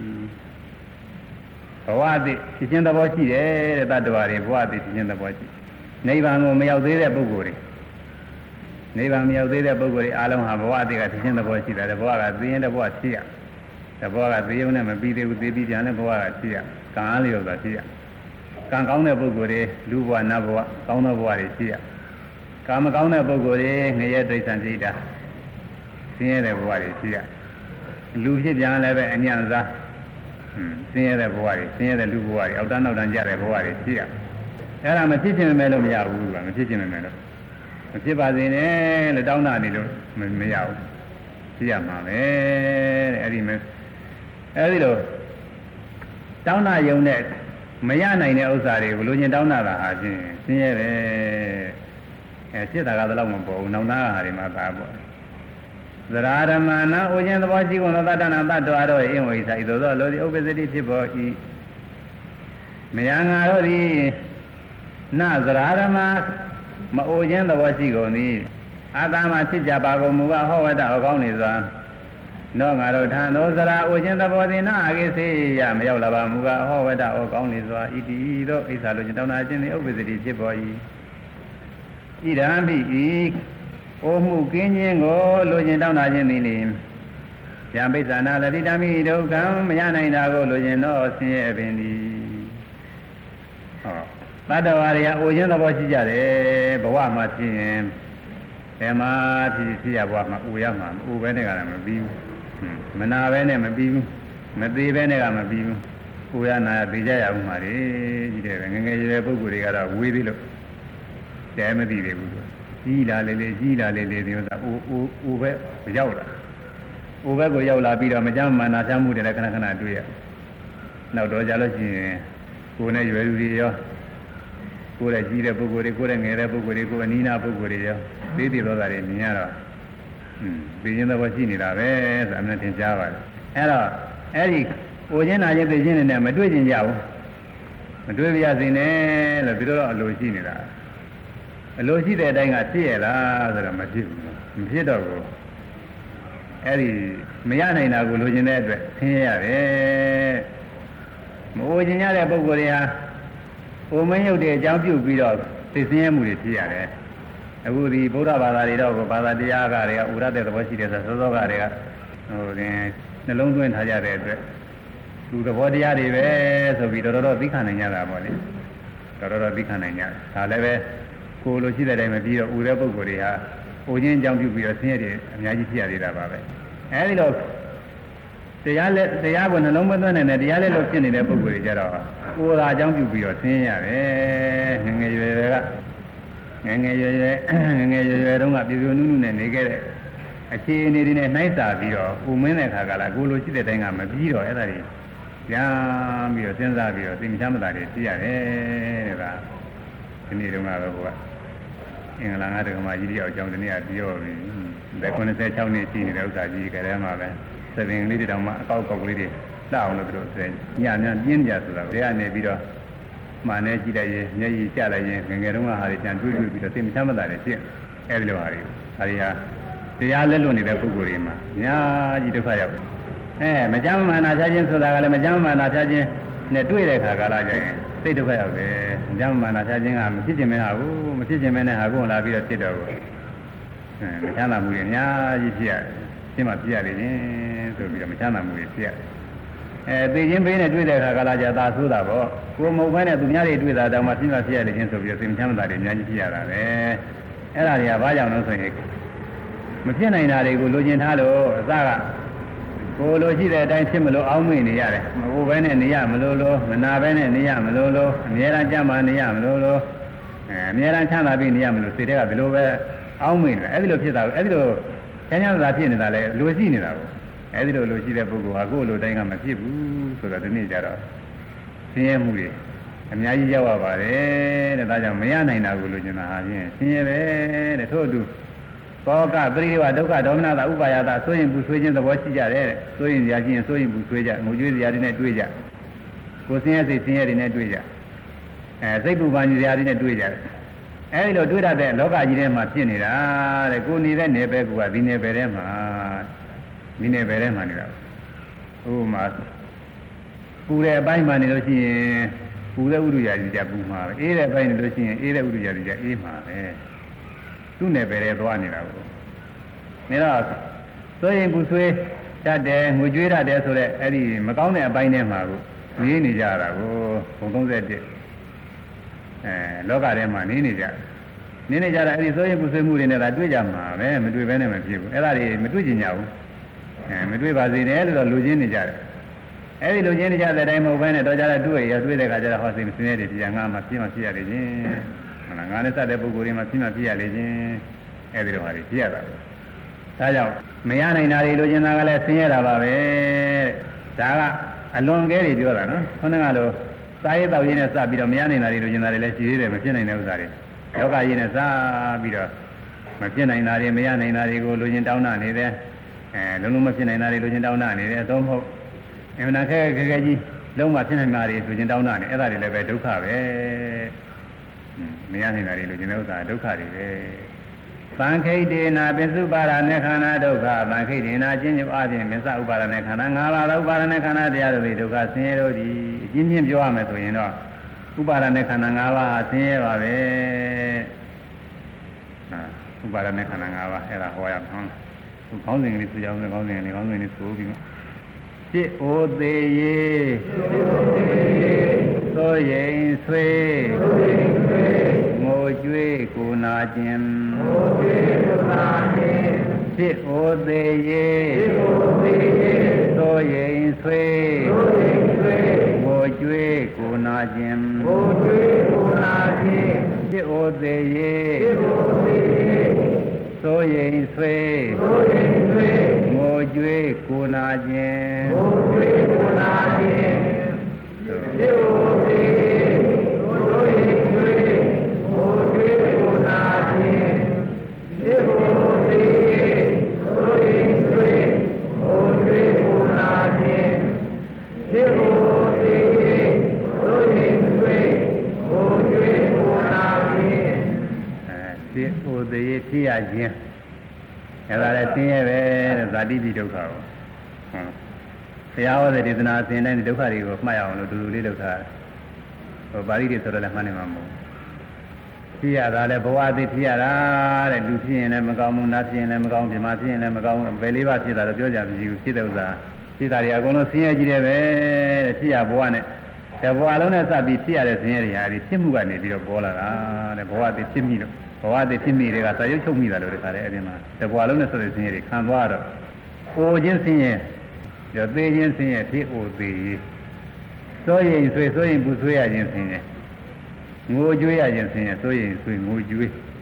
[SPEAKER 1] ဘဝအသိဖြစ်ခြင်းသဘောရှိတယ်တဲ့တတ္တဝါတွေဘဝအသိဖြစ်ခြင်းသဘောရှိနိဗ္ဗာန်ကိုမရောက်သေးတဲ့ပုဂ္ဂိုလ်တွေနိဗ္ဗာန်မရောက်သေးတဲ့ပုဂ္ဂိုလ်တွေအားလုံးဟာဘဝအသိကဖြစ်ခြင်းသဘောရှိတယ်ဘဝကသိရင်တဲ့ဘဝဖြစ်ရတဲ့ဘဝကသိရုံနဲ့မပြီးသေးဘူးသိပြီးပြန်တဲ့ဘဝကဖြစ်ရကံအားလျော်စွာဖြစ်ရကံကောင်းတဲ့ပုဂ္ဂိုလ်တွေလူဘဝနတ်ဘဝကောင်းတဲ့ဘဝတွေဖြစ်ရကံမကောင်းတဲ့ပုဂ္ဂိုလ်တွေငရဲဒိဋ္ဌံတိတာဆင်းရဲတဲ့ဘဝတွေဖြစ်ရလူဖြစ်ပြန်လည်းပဲအညံ့စားဆင်းရဲတဲ့ဘဝတွေဆင်းရဲတဲ့လူဘဝတွေအောက်တန်းနောက်တန်းကြတဲ့ဘဝတွေဖြစ်ရအဲ့ဒါမဖြစ်ချင်မယ်လို့မရဘူးကမဖြစ်ချင်မယ်လို့မဖြစ်ပါစေနဲ့လို့တောင်းတာနေလို့မရဘူးဖြစ်ရမှာပဲတဲ့အဲ့ဒီမဲ့အဲ့ဒီလိုတောင်းတာယုံတဲ့မရနိုင်တဲ့ဥစ္စာတွေကိုလူချင်းတောင်းတာတာဟာချင်းဆင်းရဲတယ်အဲဖြစ်တာကတော့မပေါ်ဘူးနောက်သားဟာတွေမှာသာပေါ့သရဓမ္မနာဥခြင်းသဘောရှိကုန်သောတတ္တနာတ္တဝါတို့အင်းဝိသဤသို့သောလောဒီဥပ္ပဇ္ဇတိဖြစ်ပေါ်၏မယံငါတို့သည်နသရဓမ္မမအိုခြင်းသဘောရှိကုန်သည်အာသာမဖြစ်ကြပါကုန်မူကဟောဝတ္တအကောင်းနေစွာတော့ငါတို့ထံသောသရာအိုခြင်းသဘောသည်နာအကိစေယမရောက်လာပါမူကဟောဝတ္တအကောင်းနေစွာဣတိသောဣစ္ဆာလိုခြင်းတောင်းတာခြင်းသည်ဥပ္ပဇ္ဇတိဖြစ်ပေါ်၏ဣဒံပိဤအိုမှုကင်းခြင်းကိုလိုချင်တောင်းတာခြင်းသည်လေယံပိဿာနာလတိတမိဒုက္ခံမရနိုင်တာကိုလိုချင်တော့ဆင်းရဲပင်သည်ဟောတတ္တဝါတွေကအိုခြင်းသဘောရှိကြတယ်ဘဝမှာဖြစ်ရင်ဘယ်မှာဖြစ်ဖြစ်ရဘဝမှာအိုရမှာအိုပဲနဲ့ကလည်းမပြီးဘူးမနာပဲနဲ့မပြီးဘူးမသေးပဲနဲ့ကမပြီးဘူးအိုရနာသိကြရအောင်ပါလေကြီးတယ်ငငယ်ရွယ်ပုဂ္ဂိုလ်တွေကတော့ဝေးသေးလို့တဲမသိသေးဘူးကြီးလာလေလေကြီးလာလေလေဒီဥစ္စာအိုအိုအိုပဲရောက်လာအိုဘက်ကိုရောက်လာပြီးတော့မကြမ်းမနာချမ်းမှုတွေလည်းခဏခဏတွေ့ရနောက်တော့ကြလို့ရှိရင်ကိုယ်နဲ့ရွယ်လူတွေရောကိုယ်နဲ့ကြီးတဲ့ပုဂ္ဂိုလ်တွေကိုယ်နဲ့ငယ်တဲ့ပုဂ္ဂိုလ်တွေကိုယ်အနီးနားပုဂ္ဂိုလ်တွေရောသိသိသောတာတွေမြင်ရတော့อืมပြင်းတဲ့ဘဝရှိနေတာပဲဆိုအမှန်တင်ကြားပါတယ်အဲ့တော့အဲ့ဒီအိုခြင်းနာခြင်းသိခြင်းတွေနဲ့မတွေ့ကျင်ကြဘူးမတွေ့ပြရစေနဲ့လို့ပြီးတော့အလိုရှိနေတာအလိုရှိတဲ့အတိုင်းကဖြစ်ရလားဆိုတော့မဖြစ်ဘူးမဖြစ်တော့ဘူးအဲ့ဒီမရနိုင်တာကိုလိုချင်တဲ့အတွက်ဆင်းရဲရတယ်မအိုချင်ရတဲ့ပုဂ္ဂိုလ်တွေဟာအိုမင်းရုပ်တဲ့အကြောင်းပြုပြီးတော့သိဆင်းရဲမှုတွေဖြစ်ရတယ်အခုဒီဗုဒ္ဓဘာသာတွေတော့ဘာသာတရားကတွေကဥရတဲ့သဘောရှိတယ်ဆိုသောသောကတွေကဟိုဒီနှလုံးသွင်းထားကြတဲ့အတွက်သူသဘောတရားတွေပဲဆိုပြီးတော်တော်သိခံနိုင်ကြတာပေါ့လေတော်တော်သိခံနိုင်ကြဒါလည်းပဲကိုလိုရှိတဲ့အတိုင်းမပြီးတော့ဥတဲ့ပုဂ္ဂိုလ်တွေဟာအိုခြင်းအကြောင်းပြုပြီးတော့ဆင်းရဲတွေအများကြီးဖြစ်ရသေးတာပါပဲအဲဒီလိုတရားလက်တရားကိုနှလုံးမသွင်းနိုင်တဲ့တရားလက်လို့ဖြစ်နေတဲ့ပုဂ္ဂိုလ်တွေကြတော့ကိုယ်သာအကြောင်းပြုပြီးတော့ဆင်းရဲရတယ်ငငယ်ရွယ်ရွယ်ကငငယ်ရွယ်ရွယ်ငငယ်ရွယ်ရွယ်တုန်းကပြည်စုံနုနုနဲ့နေခဲ့တဲ့အခြေအနေတွေနဲ့နှိုင်းစာပြီးတော့ဥမင်းတဲ့ခါကလာကိုလိုရှိတဲ့တိုင်းကမပြီးတော့အဲ့ဒါတွေပြန်ပြီးတော့စဉ်းစားပြီးတော့သိမချမ်းမသာတွေသိရတယ်တဲ့ကဒီနေ့တုန်းကတော့ကအင်္ဂလာငါတက္ကမကြီးတယောက်အကြောင်းဒီနေ့ကပြောပြီးဘယ်၉၆နှစ်ရှိနေတဲ့ဥစ္စာကြီးကလည်းမှာပဲသဘင်လေးတွေတောင်မှအကောက်ကောက်ကလေးတွေလှအောင်လို့ပြောတယ်ညညပြင်းကြဆိုတာဘယ်ကနေပြီးတော့မှန်နေကြည့်လိုက်ရင်မျက်ရည်ကျလိုက်ရင်ငငယ်တုန်းကဟာတွေပြန်တွေးတွေးပြီးတော့သိမချမ်းမသာတွေဖြစ်အဲ့ဒီလိုဟာတွေဟာတွေဟာတရားလက်လွတ်နေတဲ့ပုဂ္ဂိုလ်တွေမှာအများကြီးဒုက္ခရောက်တယ်အဲမကြမ်းမှန်နာချခြင်းဆိုတာကလည်းမကြမ်းမှန်နာချခြင်းနဲ့တွေ့တဲ့ခါကာလကျရင်စိတ်ဒုက္ခရောက်တယ်မကြမ်းမှန်နာချခြင်းကမဖြစ်ခြင်းမဟာဘူးမဖြစ်ခြင်းမနဲ့ဟာကိုလာပြီးတော့ဖြစ်တော့ဘူးအဲမချမ်းသာမှုတွေအများကြီးဖြစ်ရတယ်ရှင်းမှပြရတယ်ချင်းဆိုပြီးတော့မချမ်းသာမှုတွေဖြစ်ရတယ်အဲသိချင်းပေးနဲ့တွေ့တဲ့ခါကာလကျသာဆိုးတာပေါ့ကိုမဟုတ်ဘဲနဲ့သူများတွေတွေ့တာတောင်မှရှင်းမှဖြစ်ရတယ်ချင်းဆိုပြီးတော့သိမချမ်းသာတွေအများကြီးဖြစ်ရတာပဲအဲ့ဒါတွေကဘာကြောင့်လဲဆိုရင်မဖြစ်နိုင်တာတွေကိုလိုချင်ထားလို့အစကကိုလိုရှိတဲ့အတိုင်းဖြစ်မလို့အောင်းမိနေရတယ်မဟုတ်ဘဲနဲ့နေရမလို့လို့မနာဘဲနဲ့နေရမလို့လို့အများအားကြမ်းမှနေရမလို့လို့အဲအများအားချမ်းသာပြီးနေရမလို့စိတ်ထဲကဘယ်လိုပဲအောင်းမိနေတယ်အဲ့ဒီလိုဖြစ်တာအဲ့ဒီလိုချမ်းချမ်းသာဖြစ်နေတာလေလိုရှိနေတာကိုအဲ့ဒီလိုလိုရှိတဲ့ပုဂ္ဂိုလ်ဟာကိုယ်လိုတိုင်းကမဖြစ်ဘူးဆိုတော့ဒီနေ့ကျတော့ဆင်းရဲမှုတွေအများကြီးရောက်ရပါတယ်တဲ့ဒါကြောင့်မရနိုင်တာကိုလိုချင်တာဟာဖြင့်ဆင်းရဲပဲတဲ့ထို့အတူဘောကပရိဒီဝဒုက္ခဒေါမနတာဥပါယတာဆိုရင်ပူဆွေးခြင်းသဘောရှိကြတယ်ဆိုရင်ကြာချင်းဆိုရင်ပူဆွေးကြငိုကြွေးစရာတွေနဲ့တွေ့ကြကိုယ်ဆင်းရဲစိတ်ဆင်းရဲတွေနဲ့တွေ့ကြအဲစိတ်ပူပန်စရာတွေနဲ့တွေ့ကြတယ်အဲဒီလိုတွေ့ရတဲ့လောကကြီးထဲမှာဖြစ်နေတာတဲ့ကိုယ်နေတဲ့နယ်ပယ်ကဒီနယ်ပယ်ထဲမှာဒီနယ်ပယ်ထဲမှာနေတာဥပမာပူတဲ့အပိုင်းမှာနေလို့ရှိရင်ပူတဲ့ဥဒ္ဒရာကြီးကြပူမှာပဲအေးတဲ့အပိုင်းနေလို့ရှိရင်အေးတဲ့ဥဒ္ဒရာကြီးကြအေးမှာပဲသူ့နယ်ပယ်ထဲသွားနေတာကိုနေတော့ဆိုရင်ပူဆွေးတတ်တယ်ငွေကြွေးတတ်တယ်ဆိုတော့အဲ့ဒီမကောင်းတဲ့အပိုင်းထဲမှာကိုနေနေကြတာကိုဘုံသုံး၁အဲလောကထဲမှာနေနေကြနေနေကြတာအဲ့ဒီဆိုရင်ပူဆွေးမှုတွေနဲ့သာတွေ့ကြမှာပဲမတွေ့ဘဲနဲ့မဖြစ်ဘူးအဲ့ဒါတွေမတွေ့ကြင်ကြဘူးအဲမတွေ့ပါစေနဲ့လို့တော့လူချင်းနေကြတယ်အဲ့ဒီလူချင်းနေကြတဲ့အတိုင်းမဟုတ်ဘဲနဲ့တော့ကြတာတွေ့ရတွေ့တဲ့ခါကျတော့ဟောစိတ်မစင်းရဲတွေတရားငါမှပြင်းမှဖြစ်ရလေချင်းဟုတ်လားငါနဲ့စတဲ့ပုဂ္ဂိုလ်တွေမှပြင်းမှဖြစ်ရလေချင်းအဲ့ဒီလိုဟာတွေဖြစ်ရတာပဲဒါကြောင့်မရနိုင်တာတွေလူချင်းသားကလည်းဆင်းရဲတာပါပဲဒါကအလွန်ကဲတွေပြောတာနော်ခုနကလိုစားရေးတောက်ရေးနဲ့စပြီးတော့မရနိုင်တာတွေလူချင်းသားတွေလည်းရှိသေးတယ်မဖြစ်နိုင်တဲ့ဥစ္စာတွေယောဂရေးနဲ့စပြီးတော့မဖြစ်နိုင်တာတွေမရနိုင်တာတွေကိုလူချင်းတောင်းတနေတယ်အဲလုံးလုံးမဖြစ်နိုင်တာတွေလူချင်းတောင်းတနေတယ်အသုံးမဟုတ်အမှန်ခဲခဲခဲကြီးလုံးဝဖြစ်နိုင်တာတွေလူချင်းတောင်းတနေအဲ့ဒါတွေလည်းပဲဒုက္ခပဲမရနိုင်တာတွေလူချင်းတဲ့ဥစ္စာဒုက္ခတွေပဲသံခိတေနာပစ္စုပါဒနဲ့ခန္ဓာဒုက္ခသံခိတေနာအချင်းချင်းအပြင်မစ္စဥပါဒနဲ့ခန္ဓာ၅ပါးသောဥပါဒနဲ့ခန္ဓာတရားတို့သည်ဒုက္ခဆင်းရဲတို့သည်အချင်းချင်းပြောရမယ်ဆိုရင်တော့ဥပါဒနဲ့ခန္ဓာ၅ပါးဆင်းရဲပါပဲဟာဥပါဒနဲ့ခန္ဓာ၅ပါးအဲ့ဒါဟောရမှာသူခေါင်းစဉ်ကလေးသူကြောင်းခေါင်းစဉ်လေးခေါင်းစဉ်လေးဆိုပြီးจิตโอเตเยโสยิงဆွေငိုကြွေးကိုနာခြင်းจิตโอเตเยโสยิงဆွေငိုကြွေးကိုနာခြင်းจิตโอเตเยဆိုရင်ဆွေငိုကြွေးကိုနာခြင်းငိုကြွေးကိုနာခြင်းသေဝသေဆိုရင်ဆွေငိုကြွေးကိုနာခြင်းသေဝသေဆိုရင်ဆွေငိုကြွေးကိုနာခြင်းသေဝသေဆိုရင်ဆွေငိုကြွေးကိုနာခြင်းသေဝသေဖြစ်ရခြင်းအဲ့ဒါလည်းဆင်းရဲပဲတဲ့ဇာတိပိဒုက္ခကိုဟုတ်ဘုရားဟောတဲ့ဒေသနာအစဉ်တိုင်းဒုက္ခတွေကိုမှတ်ရအောင်လို့ဒူဒူလေးလုပ်ထားတယ်ဟိုပါဠိတွေဆိုတော့လည်းမှတ်နေမှာမဟုတ်ဖြစ်ရတာလည်းဘဝအသိဖြစ်ရတာတဲ့လူဖြစ်ရင်လည်းမကောင်းဘူးနတ်ဖြစ်ရင်လည်းမကောင်းပြမဖြစ်ရင်လည်းမကောင်းဘူးဘယ်လေးပါဖြစ်တာတော့ပြောကြမရှိဘူးဖြစ်တဲ့ဥစ္စာဖြစ်တာတွေအကုန်လုံးဆင်းရဲကြီးတယ်ပဲတဲ့ဖြစ်ရဘဝနဲ့တဲ့ဘဝလုံးနဲ့စပြီးဖြစ်ရတဲ့ဆင်းရဲတွေဟာဒီဖြစ်မှုကနေပြီးတော့ပေါ်လာတာတဲ့ဘဝအသိဖြစ်မိလို့ဘဝတည်ဖြစ်မိတွေကစာရုပ်ချုပ်မိတာလို့တခါတည်းအဲ့ဒီမှာတဘွားလုံးနဲ့ဆိုတဲ့ဆင်းရဲတွေခံသွားတော့အိုခြင်းဆင်းရဲရောသေးခြင်းဆင်းရဲဖြစ်အိုသေးစိုးရင်ဆွေစိုးရင်ပူဆွေးရခြင်းဆင်းရဲငိုကြွေးရခြင်းဆင်းရဲစိုးရင်ဆွေးငိုကြွေး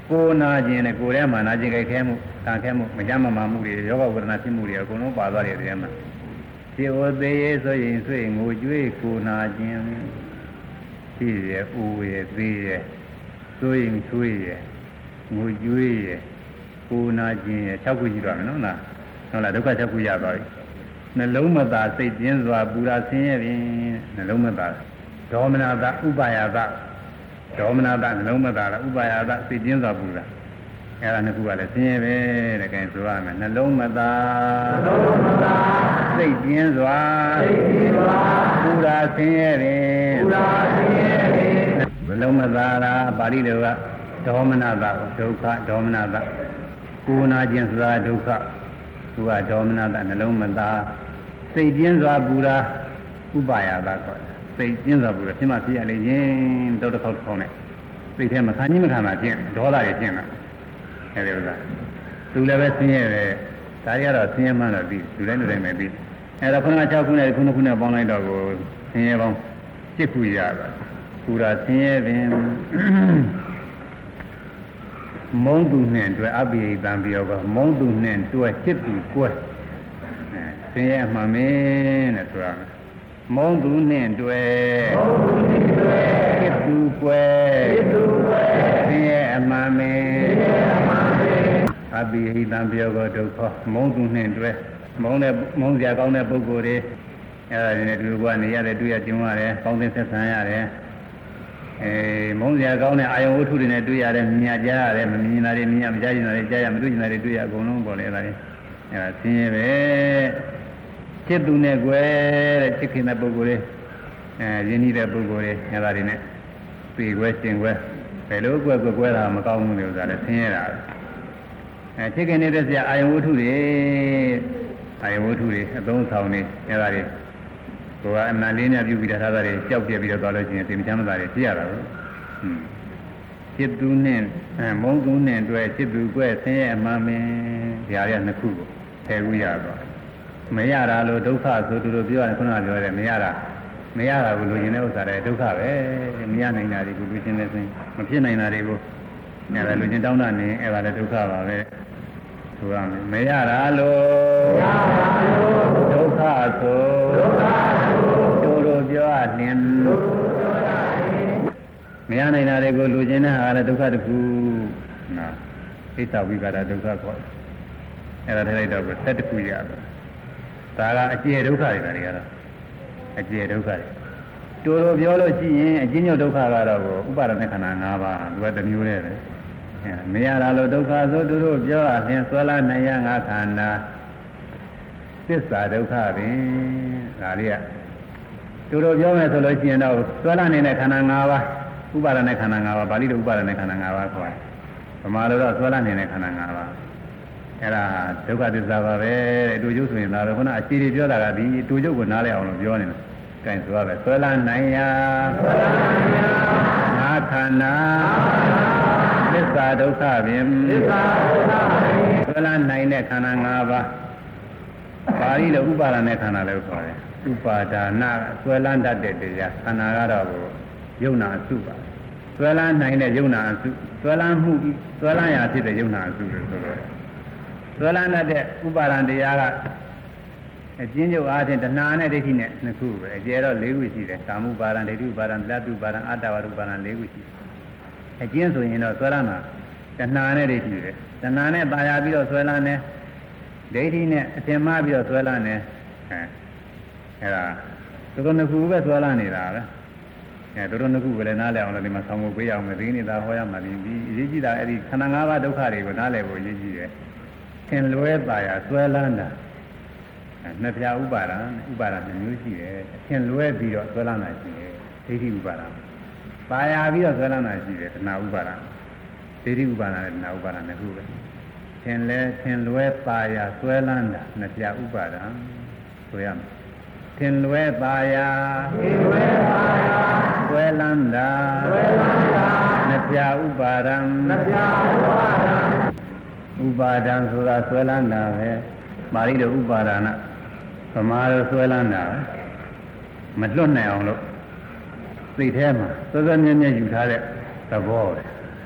[SPEAKER 1] ကိုနာခြင်းနဲ့ကိုယ်ထဲမှာနာခြင်းကြိုက်ခဲမှုတာခဲမှုမကြမ်းမမာမှုတွေယောဂဝေဒနာဖြစ်မှုတွေအကုန်လုံးပါသွားတယ်ဒီထဲမှာဖြစ်ဝသေးရဲ့ဆိုရင်ဆွေငိုကြွေးကိုနာခြင်းဖြစ်ရဲ့ဦးရဲ့သေးရဲ့ဆွေရင်ဆွေရဲ့ငိုကြွေးရဲ့ကိုနာခြင်းရဲ့၆ခုရှိတော့မယ်နော်လားဟုတ်လားဒုက္ခ၆ခုရသွားပြီနှလုံးမသာစိတ်ပြင်းစွာပူရာဆင်းရဲပြင်နှလုံးမသာဒေါမနတာဥပါယတာဒေါမနတာနှလုံးမသာလားဥပါယတာစိတ်ပြင်းစွာပူရာအဲ့ဒါနှစ်ခုကလည်းဆင်းရဲပဲတဲ့ကဲဆိုရမယ်နှလုံးမသာနှလုံးမသာစိတ်ပြင်းစွာစိတ်ပြင်းစွာပူရာဆင်းရဲပြင်ပူရာဆင်းရဲပြင်နှလုံးမသာလားပါဠိတော်ကဒေါမနတာဒုက္ခဒေါမနတာကိုနာခြင်းစွာဒုက္ခသူကဒေါမနတာနှလုံးမသာစိတ်ပြင်းစွာပူရာဥပါယတာခေါ်စိတ်ပြင်းစွာပူရာဖြစ်မှဖြစ်ရလေခြင်းတောက်တစ်ခေါက်တစ်ခေါက်နဲ့စိတ်ထဲမှာခံကြီးမခံတာဖြစ်ဒေါသတွေဖြစ်နေတာအဲဒီဥစ္စာသူလည်းပဲဆင်းရဲတယ်ဒါတွေကတော့ဆင်းရဲမှန်းတော့ပြီးလူတိုင်းလူတိုင်းပဲပြီးအဲဒါခုနက၆ခုနဲ့ခုနှစ်ခုနဲ့ပေါင်းလိုက်တော့ကိုဆင်းရဲပေါင်း၈ခုရတာပူရာဆင်းရဲပင်မုံသူနဲ့တွေ့အပိယတံပြောကမုံသူနဲ့တွေ့ချစ်သူကွဲအဲဆင်းရဲမှမင်းတဲ့ဆိုတာမုံသူနဲ့တွေ့မုံသူနဲ့တွေ့ချစ်သူကွဲချစ်သူကွဲဆင်းရဲအမှန်မင်းဆင်းရဲအမှန်မင်းအပိယတံပြောကဒုက္ခမုံသူနဲ့တွေ့မုံတဲ့မုံစရာကောင်းတဲ့ပုဂ္ဂိုလ်တွေအဲဒါတွေနဲ့တူကနေရတယ်တွေ့ရကျုံရတယ်ပေါင်းသင်းဆက်ဆံရတယ်အဲမုန်းစရာကောင်းတဲ့အာယုံဝတ္ထုတွေနဲ့တွေ့ရတယ်မြင်ကြရတယ်မမြင်တာတွေမြင်ရမကြားကျင်တာတွေကြားရမတွေ့ကျင်တာတွေတွေ့ရအကုန်လုံးပေါ်လေဒါတွေအဲဒါဆင်းရဲပဲจิตသူနဲ့ကွယ်တဲ့ချစ်ခင်တဲ့ပုဂ္ဂိုလ်တွေအဲရင်းနှီးတဲ့ပုဂ္ဂိုလ်တွေအဲဒါတွေနဲ့ပြေကွယ်ရှင်ကွယ်ဘယ်လိုကွယ်ကွယ်ကွယ်တာမကောင်းဘူးလို့ဆိုတာလဲဆင်းရဲတာအဲချစ်ခင်နေတဲ့ဆရာအာယုံဝတ္ထုတွေအာယုံဝတ္ထုတွေအသုံးဆောင်နေအဲဒါတွေကိုယ်ကအမှန်လေးနဲ့ပြုပြီးထားတာတွေကြောက်ပြပြီးတော့သွားလို့ရှိရင်သင်္ချမ်းမသာတွေသိရတာပဲ။ဟွန်းจิตသူနဲ့မုန်းသူနဲ့တွေ့จิตသူကွဲဆင်းရဲအမှန်မင်းဓာရရနှစ်ခုကိုထည့်ဦးရတော့မရတာလို့ဒုက္ခဆိုသူတို့ပြောရတယ်ခုနကပြောတယ်မရတာမရတာကိုလူကျင်တဲ့ဥစ္စာတွေဒုက္ခပဲမရနိုင်တာတွေကိုလူကျင်နေစဉ်မဖြစ်နိုင်တာတွေကိုညာလည်းလူကျင်တောင်းတနေအဲ့ဒါလည်းဒုက္ခပါပဲဆိုရမယ်မရတာလို့မရတာလို့ဒုက္ခဆိုဒုက္ခတို့တို့ပြောအနှင်းမရနိုင်တာတွေကိုလူကျင်တဲ့ဟာလည်းဒုက္ခတစ်ခုနော်ဣစ္ဆဝိကာရဒုက္ခခေါ်အဲ့ဒါထည့်လိုက်တော့ဆက်တစ်ခုရတယ်ဒါကအကျယ်ဒုက္ခတွေဒါတွေကတော့အကျယ်ဒုက္ခတွေတူတူပြောလို့ရှိရင်အကျဉ်းချုပ်ဒုက္ခကတော့ဥပါဒณะခန္ဓာ၅ပါးသူကတစ်မျိုးတည်းပဲမရတာလို့ဒုက္ခဆိုတူတူပြောအရင်ဆွဲလာနိုင်ရငါခန္ဓာသစ္စာဒုက္ခပင်ဒါလေးကတူတူပြောမယ်ဆိုလို့ရှိရင်တော့ဆွဲလာနေတဲ့ခန္ဓာ၅ပါးဥပါဒณะခန္ဓာ၅ပါးပါဠိလိုဥပါဒณะခန္ဓာ၅ပါးခေါ်တယ်ဗမာလိုတော့ဆွဲလာနေတဲ့ခန္ဓာ၅ပါးအဲ့ဒါဒုက္ခသစ္စာပါပဲတဲ့အတူကျုပ်ဆိုရင်ဒါတော့ခုနအခြေတွေပြောတာကဒီအတူကျုပ်ကိုနားလည်အောင်လို့ပြောနေတာ။အဲဒါဆိုရပဲဆွဲလာနိုင်ရာဆွဲလာနိုင်ရာငါခန္ဓာသစ္စာဒုက္ခပင်သစ္စာဒုက္ခပင်ဆွဲလာနိုင်တဲ့ခန္ဓာ၅ပါးပါဠိလိုဥပါဒณะခန္ဓာလို့ခေါ်တယ်။ဥပါဒါနဆွဲလာတတ်တဲ့တရားခန္ဓာကတော့ယုံနာအစုပါဆွဲလာနိုင်တဲ့ယုံနာအစုဆွဲလာမှုဆွဲလာရာဖြစ်တဲ့ယုံနာအစုလို့ဆိုတော့ဆွဲလန်းတဲ့ဥပါဒံတရားကအကျဉ်းချုပ်အားဖြင့်တဏှာနဲ့ဒိဋ္ဌိနဲ့နှစ်ခုပဲအကျယ်တော့၄ခုရှိတယ်ကာမှုပါဒံဒိဋ္ဌိပါဒံသလတုပါဒံအတ္တဝရုပါဒံ၄ခုရှိတယ်အကျဉ်းဆိုရင်တော့ဆွဲလန်းတာတဏှာနဲ့ဒိဋ္ဌိပဲတဏှာနဲ့ပါရပြီးတော့ဆွဲလန်းတယ်ဒိဋ္ဌိနဲ့အထင်မှားပြီးတော့ဆွဲလန်းတယ်အဲအဲ့ဒါသူတို့နှစ်ခုပဲဆွဲလန်းနေတာပဲအဲသူတို့နှစ်ခုပဲလည်းနားလည်အောင်လို့ဒီမှာဆောင်းဖို့ပေးအောင်မယ်ဒီနေ့သာဟောရမှာဒီအရေးကြီးတာအဲ့ဒီခန္ဓာ၅ပါးဒုက္ခတွေကိုနားလည်ဖို့အရေးကြီးတယ်သင်လွဲပါရဆွဲလန်းတာနှစ်ပြာဥပါဒံဥပါဒံမျိုးရှိတယ်သင်လွဲပြီးတော့ဆွဲလန်းတာရှိတယ်ဒိဋ္ဌိဥပါဒံပါရပြီးတော့ဆွဲလန်းတာရှိတယ်တဏှာဥပါဒံဒိဋ္ဌိဥပါဒံနဲ့တဏှာဥပါဒံနှစ်ခုပဲသင်လဲသင်လွဲပါရဆွဲလန်းတာနှစ်ပြာဥပါဒံဆိုရမယ်သင်လွဲပါရသင်လွဲပါရဆွဲလန်းတာဆွဲလန်းတာနှစ်ပြာဥပါဒံနှစ်ပြာဥပါဒံဥပါဒံဆိုတာဆွဲလန်းတာပဲပါဠိလိုဥပါဒနာဗမာလိုဆွဲလန်းတာမလွတ်နိုင်အောင်လို့သိထဲမှာစောစောမြဲမြဲယူထားတဲ့သဘောပဲ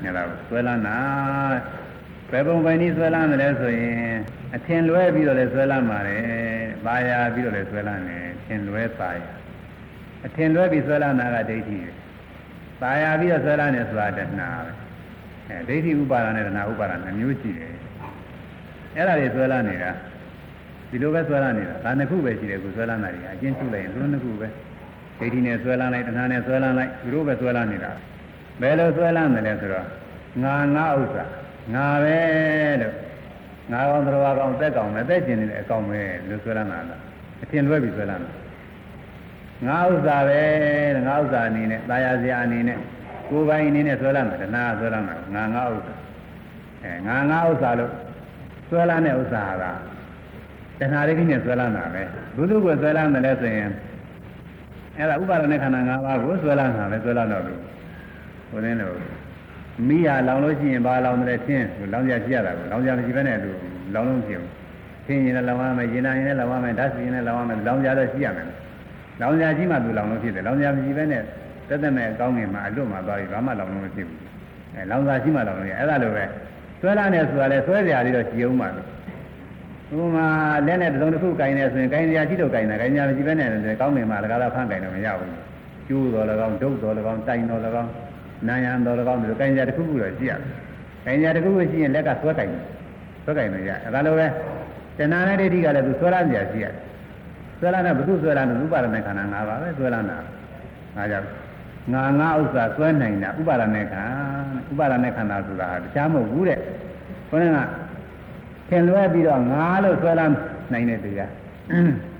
[SPEAKER 1] ငါတော့ဆွဲလန်းတာဘယ်ပုံပဲနည်းဆွဲလန်းတယ်ဆိုရင်အထင်လွဲပြီးတော့လည်းဆွဲလန်းပါတယ်ပါရပြီးတော့လည်းဆွဲလန်းတယ်ထင်လွဲပါရအထင်လွဲပြီးဆွဲလန်းတာကဒိဋ္ဌိပဲပါရပြီးတော့ဆွဲလန်းတယ်ဆိုတာတဏှာပဲအဲဒိဋ္ဌိဥပါဒနဲ့တဏှာဥပါဒနှမျိုးရှိတယ်အဲ့ဒါတွေဆွဲလန်းနေတာဒီလိုပဲဆွဲလန်းနေတာဒါနှစ်ခုပဲရှိတယ်ကိုဆွဲလန်းတာတွေအကျဉ်းချုပ်လိုက်ရင်သူတို့နှစ်ခုပဲဒိဋ္ဌိနဲ့ဆွဲလန်းလိုက်တဏှာနဲ့ဆွဲလန်းလိုက်သူတို့ပဲဆွဲလန်းနေတာဘယ်လိုဆွဲလန်းတယ်လဲဆိုတော့ငါငါဥစ္စာငါပဲလို့ငါကောင်တော်ကောင်သက်ကောင်နဲ့သက်ကျင်နေတဲ့အကောင်ပဲလို့ဆွဲလန်းတာလားအထင်လွဲပြီးဆွဲလန်းတာငါဥစ္စာပဲငါဥစ္စာအနေနဲ့တာယာစရာအနေနဲ့ကိုယ်ပိုင်အနေနဲ့ဆွဲလန်းတယ်တဏှာဆွဲလန်းတာငါငါဥစ္စာအဲငါငါဥစ္စာလို့ဆွဲလန်းတဲ့ဥစ္စာကတဏှာရိကိနဲ့ဆွဲလန်းတာပဲဘုသူကဆွဲလန်းတယ်လဲဆိုရင်အဲ့ဒါဥပါဒณะခန္ဓာ၅ပါးကိုဆွဲလန်းတာပဲဆွဲလန်းတော့လို့ဟိုသင်းလို့မိရလောင်လို့ရှိရင်ဘာလောင်တယ်ချင်းလောင်ကြကြည့်ရတာကိုလောင်ကြမရှိဘဲနဲ့သူလောင်လို့ရှိအောင်ချင်းရင်လည်းလောင်ရမယ်ရင်နာရင်လည်းလောင်ရမယ်ဓာတ်စီရင်လည်းလောင်ရမယ်လောင်ကြတော့ရှိရမယ်လောင်ကြကြီးမှသူလောင်လို့ဖြစ်တယ်လောင်ကြမရှိဘဲနဲ့တက်တက်မဲ့အကောင်းငင်မှာအလွတ်မှာသွားပြီးဘာမှလောင်လို့မဖြစ်ဘူးအဲလောင်စာရှိမှလောင်လို့ရအဲ့ဒါလိုပဲဆွဲလန်းနေဆိုတာလဲဆွဲကြရလေးတော့ရှိအောင်ပါလို့ဥပမာလက်နဲ့တုံးတစ်ခုကင်နေဆိုရင်ကင်ကြရှိတော့ကင်တယ်ကင်ကြမရှိဘဲနဲ့ကောင်းငင်မှာတကားတော့ဖမ်းကင်တော့မရဘူးကျိုးတော်၎င်းဒုတ်တော်၎င်းတိုင်တော်၎င်းနာယံတော်၎င်းဒီလိုကင်ကြတစ်ခုခုတော့ရှိရတယ်ကင်ကြတစ်ခုခုရှိရင်လက်ကဆွဲကင်တယ်ဆွဲကင်လို့ရအဲ့ဒါလိုပဲတဏှာနဲ့ဒိဋ္ဌိကလည်းသူဆွဲလန်းကြရှိရတယ်ဆွဲလန်းတဲ့ဘုသူဆွဲလန်းတဲ့ဥပါဒณะခန္ဓာ၅ပါးပဲဆွဲလန်းတာဒါကြောင့်ငါငါဥစ္စာဆွဲနိုင်တာဥပါဒณะခန္ဓာဥပါဒณะခန္ဓာဆိုတာတခြားမဟုတ်ဘူးတဲ့ခေါင်းကထင်လွဲပြီးတော့ငါလို့ဆွဲလန်းနိုင်တဲ့တရား